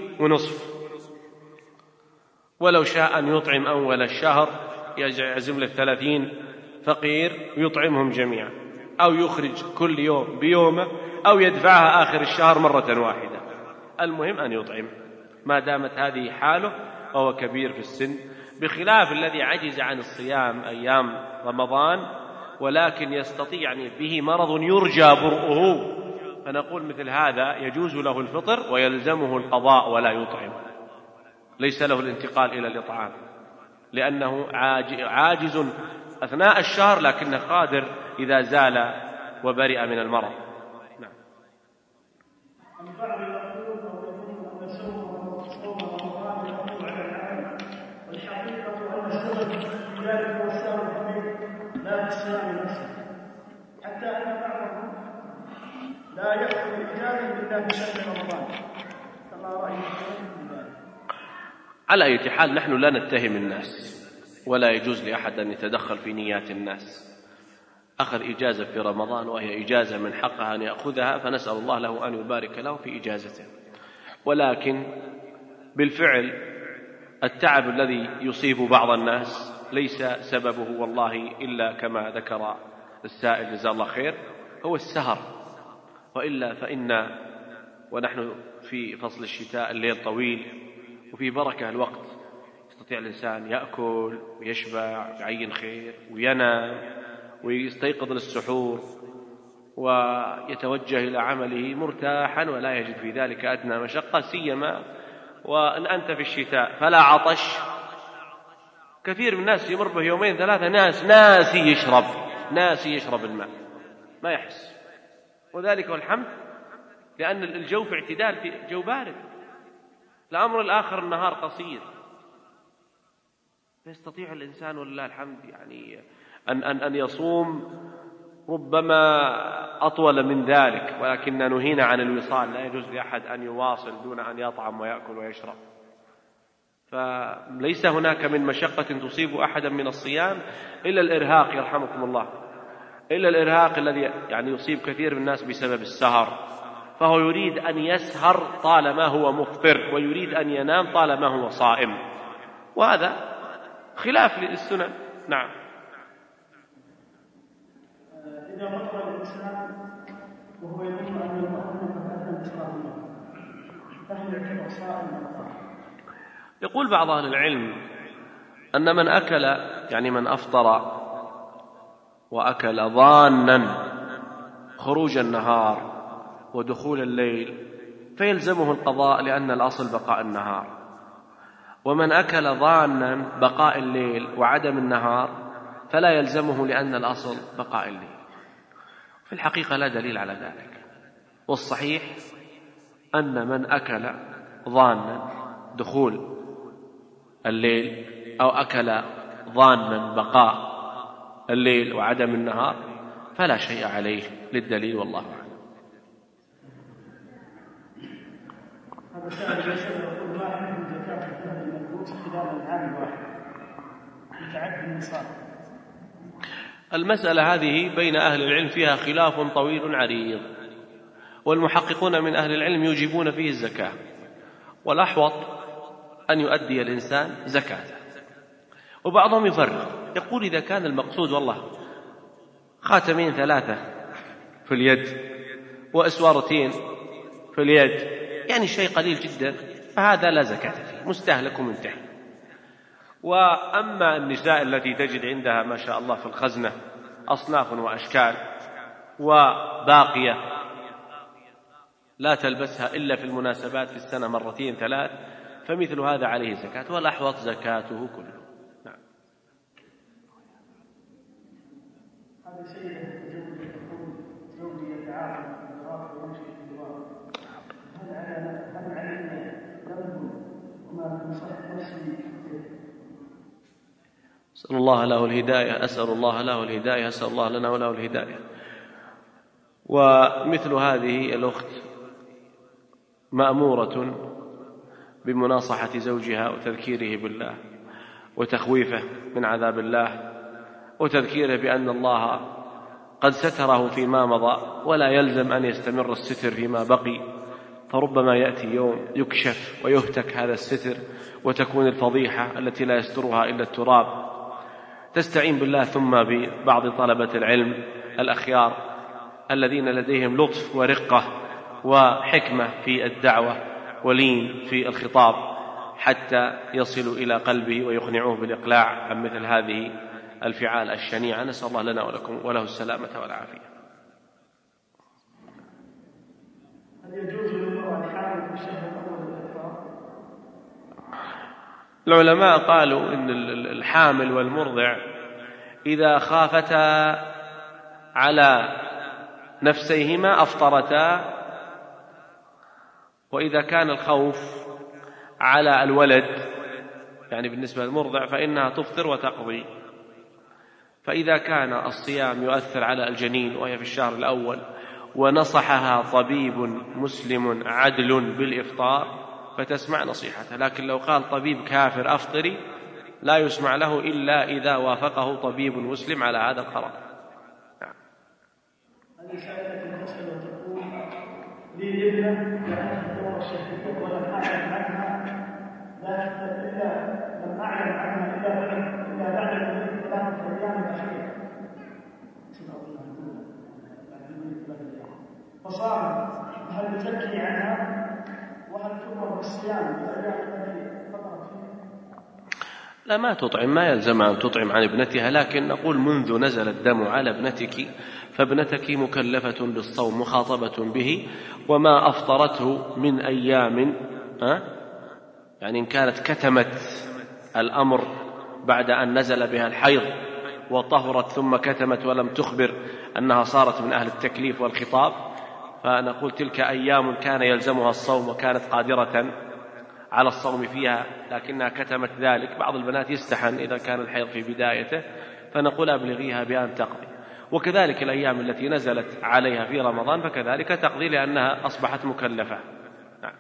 ولو شاء أن يطعم أول الشهر يعزم له 30 فقير يطعمهم جميعا، أو يخرج كل يوم بيومه، أو يدفعها آخر الشهر مرة واحدة. المهم أن يطعم ما دامت هذه حاله وهو كبير في السن، بخلاف الذي عجز عن الصيام أيام رمضان ولكن يستطيع يعني به مرض يرجى برؤه، فنقول مثل هذا يجوز له الفطر ويلزمه القضاء ولا يطعم، ليس له الانتقال إلى الإطعام لأنه عاجز أثناء الشهر لكنه قادر إذا زال وبرئ من المرض. نعم. البعض يقول أن صوم رمضان يقوم على العمل، والحقيقة أن السبب في ذلك هو السبب لا في الصيام نفسه، حتى أن بعضهم لا يأخذ الإجازة إلا في شهر رمضان، كما رأيت. على أي حال نحن لا نتهم الناس ولا يجوز لأحد أن يتدخل في نيات الناس. أخذ إجازة في رمضان وهي إجازة من حقها أن يأخذها، فنسأل الله له أن يبارك له في إجازته، ولكن بالفعل التعب الذي يصيب بعض الناس ليس سببه والله إلا كما ذكر السائل جزاه الله خير هو السهر، وإلا فإن ونحن في فصل الشتاء الليل طويل وفي بركة الوقت، يستطيع الإنسان يأكل ويشبع ويعين خير وينام ويستيقظ للسحور ويتوجه إلى عمله مرتاحا ولا يجد في ذلك أدنى مشقة، سيما وأن أنت في الشتاء فلا عطش. كثير من الناس يمر به 2 3 ناسي يشرب الماء ما يحس، وذلك والحمد لأن الجو في اعتدال، في جو بارد. الأمر الآخر النهار قصير، فيستطيع الإنسان ولله الحمد يعني أن يصوم ربما أطول من ذلك، ولكن نهينا عن الوصال، لا يجوز لأحد أن يواصل دون أن يطعم ويأكل ويشرب. فليس هناك من مشقة تصيب أحدا من الصيام إلا الإرهاق يرحمكم الله، إلا الإرهاق الذي يعني يصيب كثير من الناس بسبب السهر، فهو يريد أن يسهر طالما هو مفطر ويريد أن ينام طالما هو صائم، وهذا خلاف للسنن. نعم. إذا فطر الإنسان وهو يظن أن المؤمن فأذن بصلاة فهل يعتبر صائما؟ يقول بعض أهل العلم أن من أكل يعني من أفطر وأكل ظانا خروج النهار ودخول الليل فيلزمه القضاء لأن الأصل بقاء النهار، ومن أكل ظانا بقاء الليل وعدم النهار فلا يلزمه لأن الأصل بقاء الليل. في الحقيقة لا دليل على ذلك، والصحيح أن من أكل ظانا دخول الليل أو أكل ظانا بقاء الليل وعدم النهار فلا شيء عليه للدليل، والله أعلم. هذا سائل يقول ما حكم زكاة الذهب المنبوس خلال العام الواحد يتعدى النصاب؟ المسألة هذه بين أهل العلم فيها خلاف طويل عريض، والمحققون من أهل العلم يجيبون فيه الزكاة، والأحوط أن يؤدي الإنسان زكاته، وبعضهم يفرق يقول إذا كان المقصود والله خاتمين 3 في اليد وأسوارتين في اليد يعني شيء قليل جدا، فهذا لا زكاة فيه، مستهلك ومنتهي. وأما النساء التي تجد عندها ما شاء الله في الخزنة أصناف وأشكال وباقية لا تلبسها إلا في المناسبات في السنة مرتين 3، فمثل هذا عليه زكاة، والأحوط زكاته كله. نعم. أسأل الله له الهداية، أسأل الله له الهداية، أسأل الله لنا وله الهداية. ومثل هذه الأخت مأمورة بمناصحة زوجها وتذكيره بالله وتخويفه من عذاب الله وتذكيره بأن الله قد ستره فيما مضى، ولا يلزم أن يستمر الستر فيما بقي، فربما يأتي يوم يكشف ويهتك هذا الستر وتكون الفضيحة التي لا يسترها إلا التراب. تستعين بالله ثم ببعض طلبة العلم الأخيار الذين لديهم لطف ورقة وحكمة في الدعوة ولين في الخطاب حتى يصلوا إلى قلبه ويقنعوه بالإقلاع عن مثل هذه الفعال الشنيعة. نسأل الله لنا ولكم وله السلامة والعافية. هل يجوز للمرأة الحامل في الشهر الأول الإفطار؟ العلماء قالوا إن الحامل والمرضع إذا خافتا على نفسيهما أفطرتا، وإذا كان الخوف على الولد يعني بالنسبة للمرضع فإنها تفطر وتقضي. فإذا كان الصيام يؤثر على الجنين وهي في الشهر الأول ونصحها طبيب مسلم عدل بالإفطار فتسمع نصيحته، لكن لو قال طبيب كافر أفطري لا يسمع له إلا إذا وافقه طبيب مسلم على هذا القرار. هذه سائلة تسأل وتقول لي ابنة جاءتها الدورة الشهرية ولم أعلم عنها إلا بعد المريض 3 أيام الأخيرة، فصارت هل تزكي عنها وهل تؤمر بالصيام في الأيام التي فطرت فيها؟ لا، ما تطعم، ما يلزم أن تطعم عن ابنتها، لكن نقول منذ نزل الدم على ابنتك فابنتك مكلفة بالصوم مخاطبة به، وما أفطرته من أيام يعني إن كانت كتمت الأمر بعد أن نزل بها الحيض وطهرت ثم كتمت ولم تخبر أنها صارت من أهل التكليف والخطاب، فنقول تلك أيام كان يلزمها الصوم وكانت قادرة على الصوم فيها لكنها كتمت ذلك. بعض البنات يستحن إذا كان الحيض في بدايته، فنقول أبلغيها بأن تقضي. وكذلك الأيام التي نزلت عليها في رمضان فكذلك تقضي لأنها أصبحت مكلفة. نعم.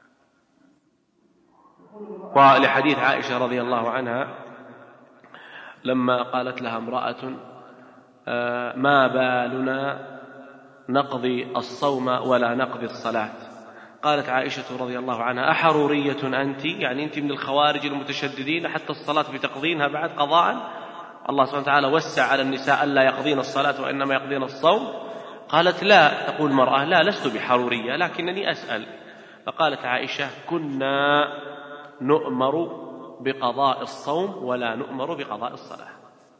ولحديث عائشة رضي الله عنها لما قالت لها امرأة ما بالنا نقضي الصوم ولا نقضي الصلاة، قالت عائشة رضي الله عنها أحرورية أنت؟ يعني أنت من الخوارج المتشددين حتى الصلاة بتقضينها بعد قضاء؟ الله سبحانه وتعالى وسع على النساء ألا يقضين الصلاة وإنما يقضين الصوم. قالت لا، تقول مرأة لا لست بحرورية لكنني أسأل. فقالت عائشة كنا نؤمر بقضاء الصوم ولا نؤمر بقضاء الصلاة.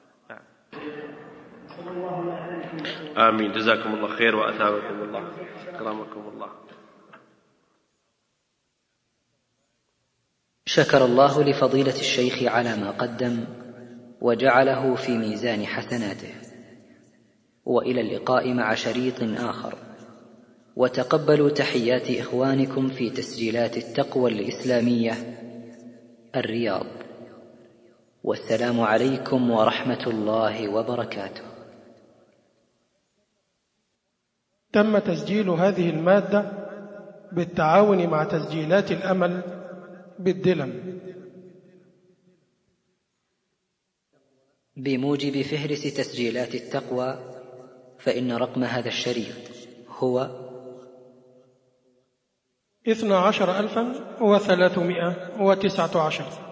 آمين. جزاكم الله خير وأثابكم الله، أكرمكم الله. شكر الله لفضيلة الشيخ على ما قدم وجعله في ميزان حسناته، وإلى اللقاء مع شريط آخر، وتقبلوا تحيات إخوانكم في تسجيلات التقوى الإسلامية الرياض، والسلام عليكم ورحمة الله وبركاته. تم تسجيل هذه المادة بالتعاون مع تسجيلات الأمل بالدلم بموجب فهرس تسجيلات التقوى، فإن رقم هذا الشريط هو 12,319.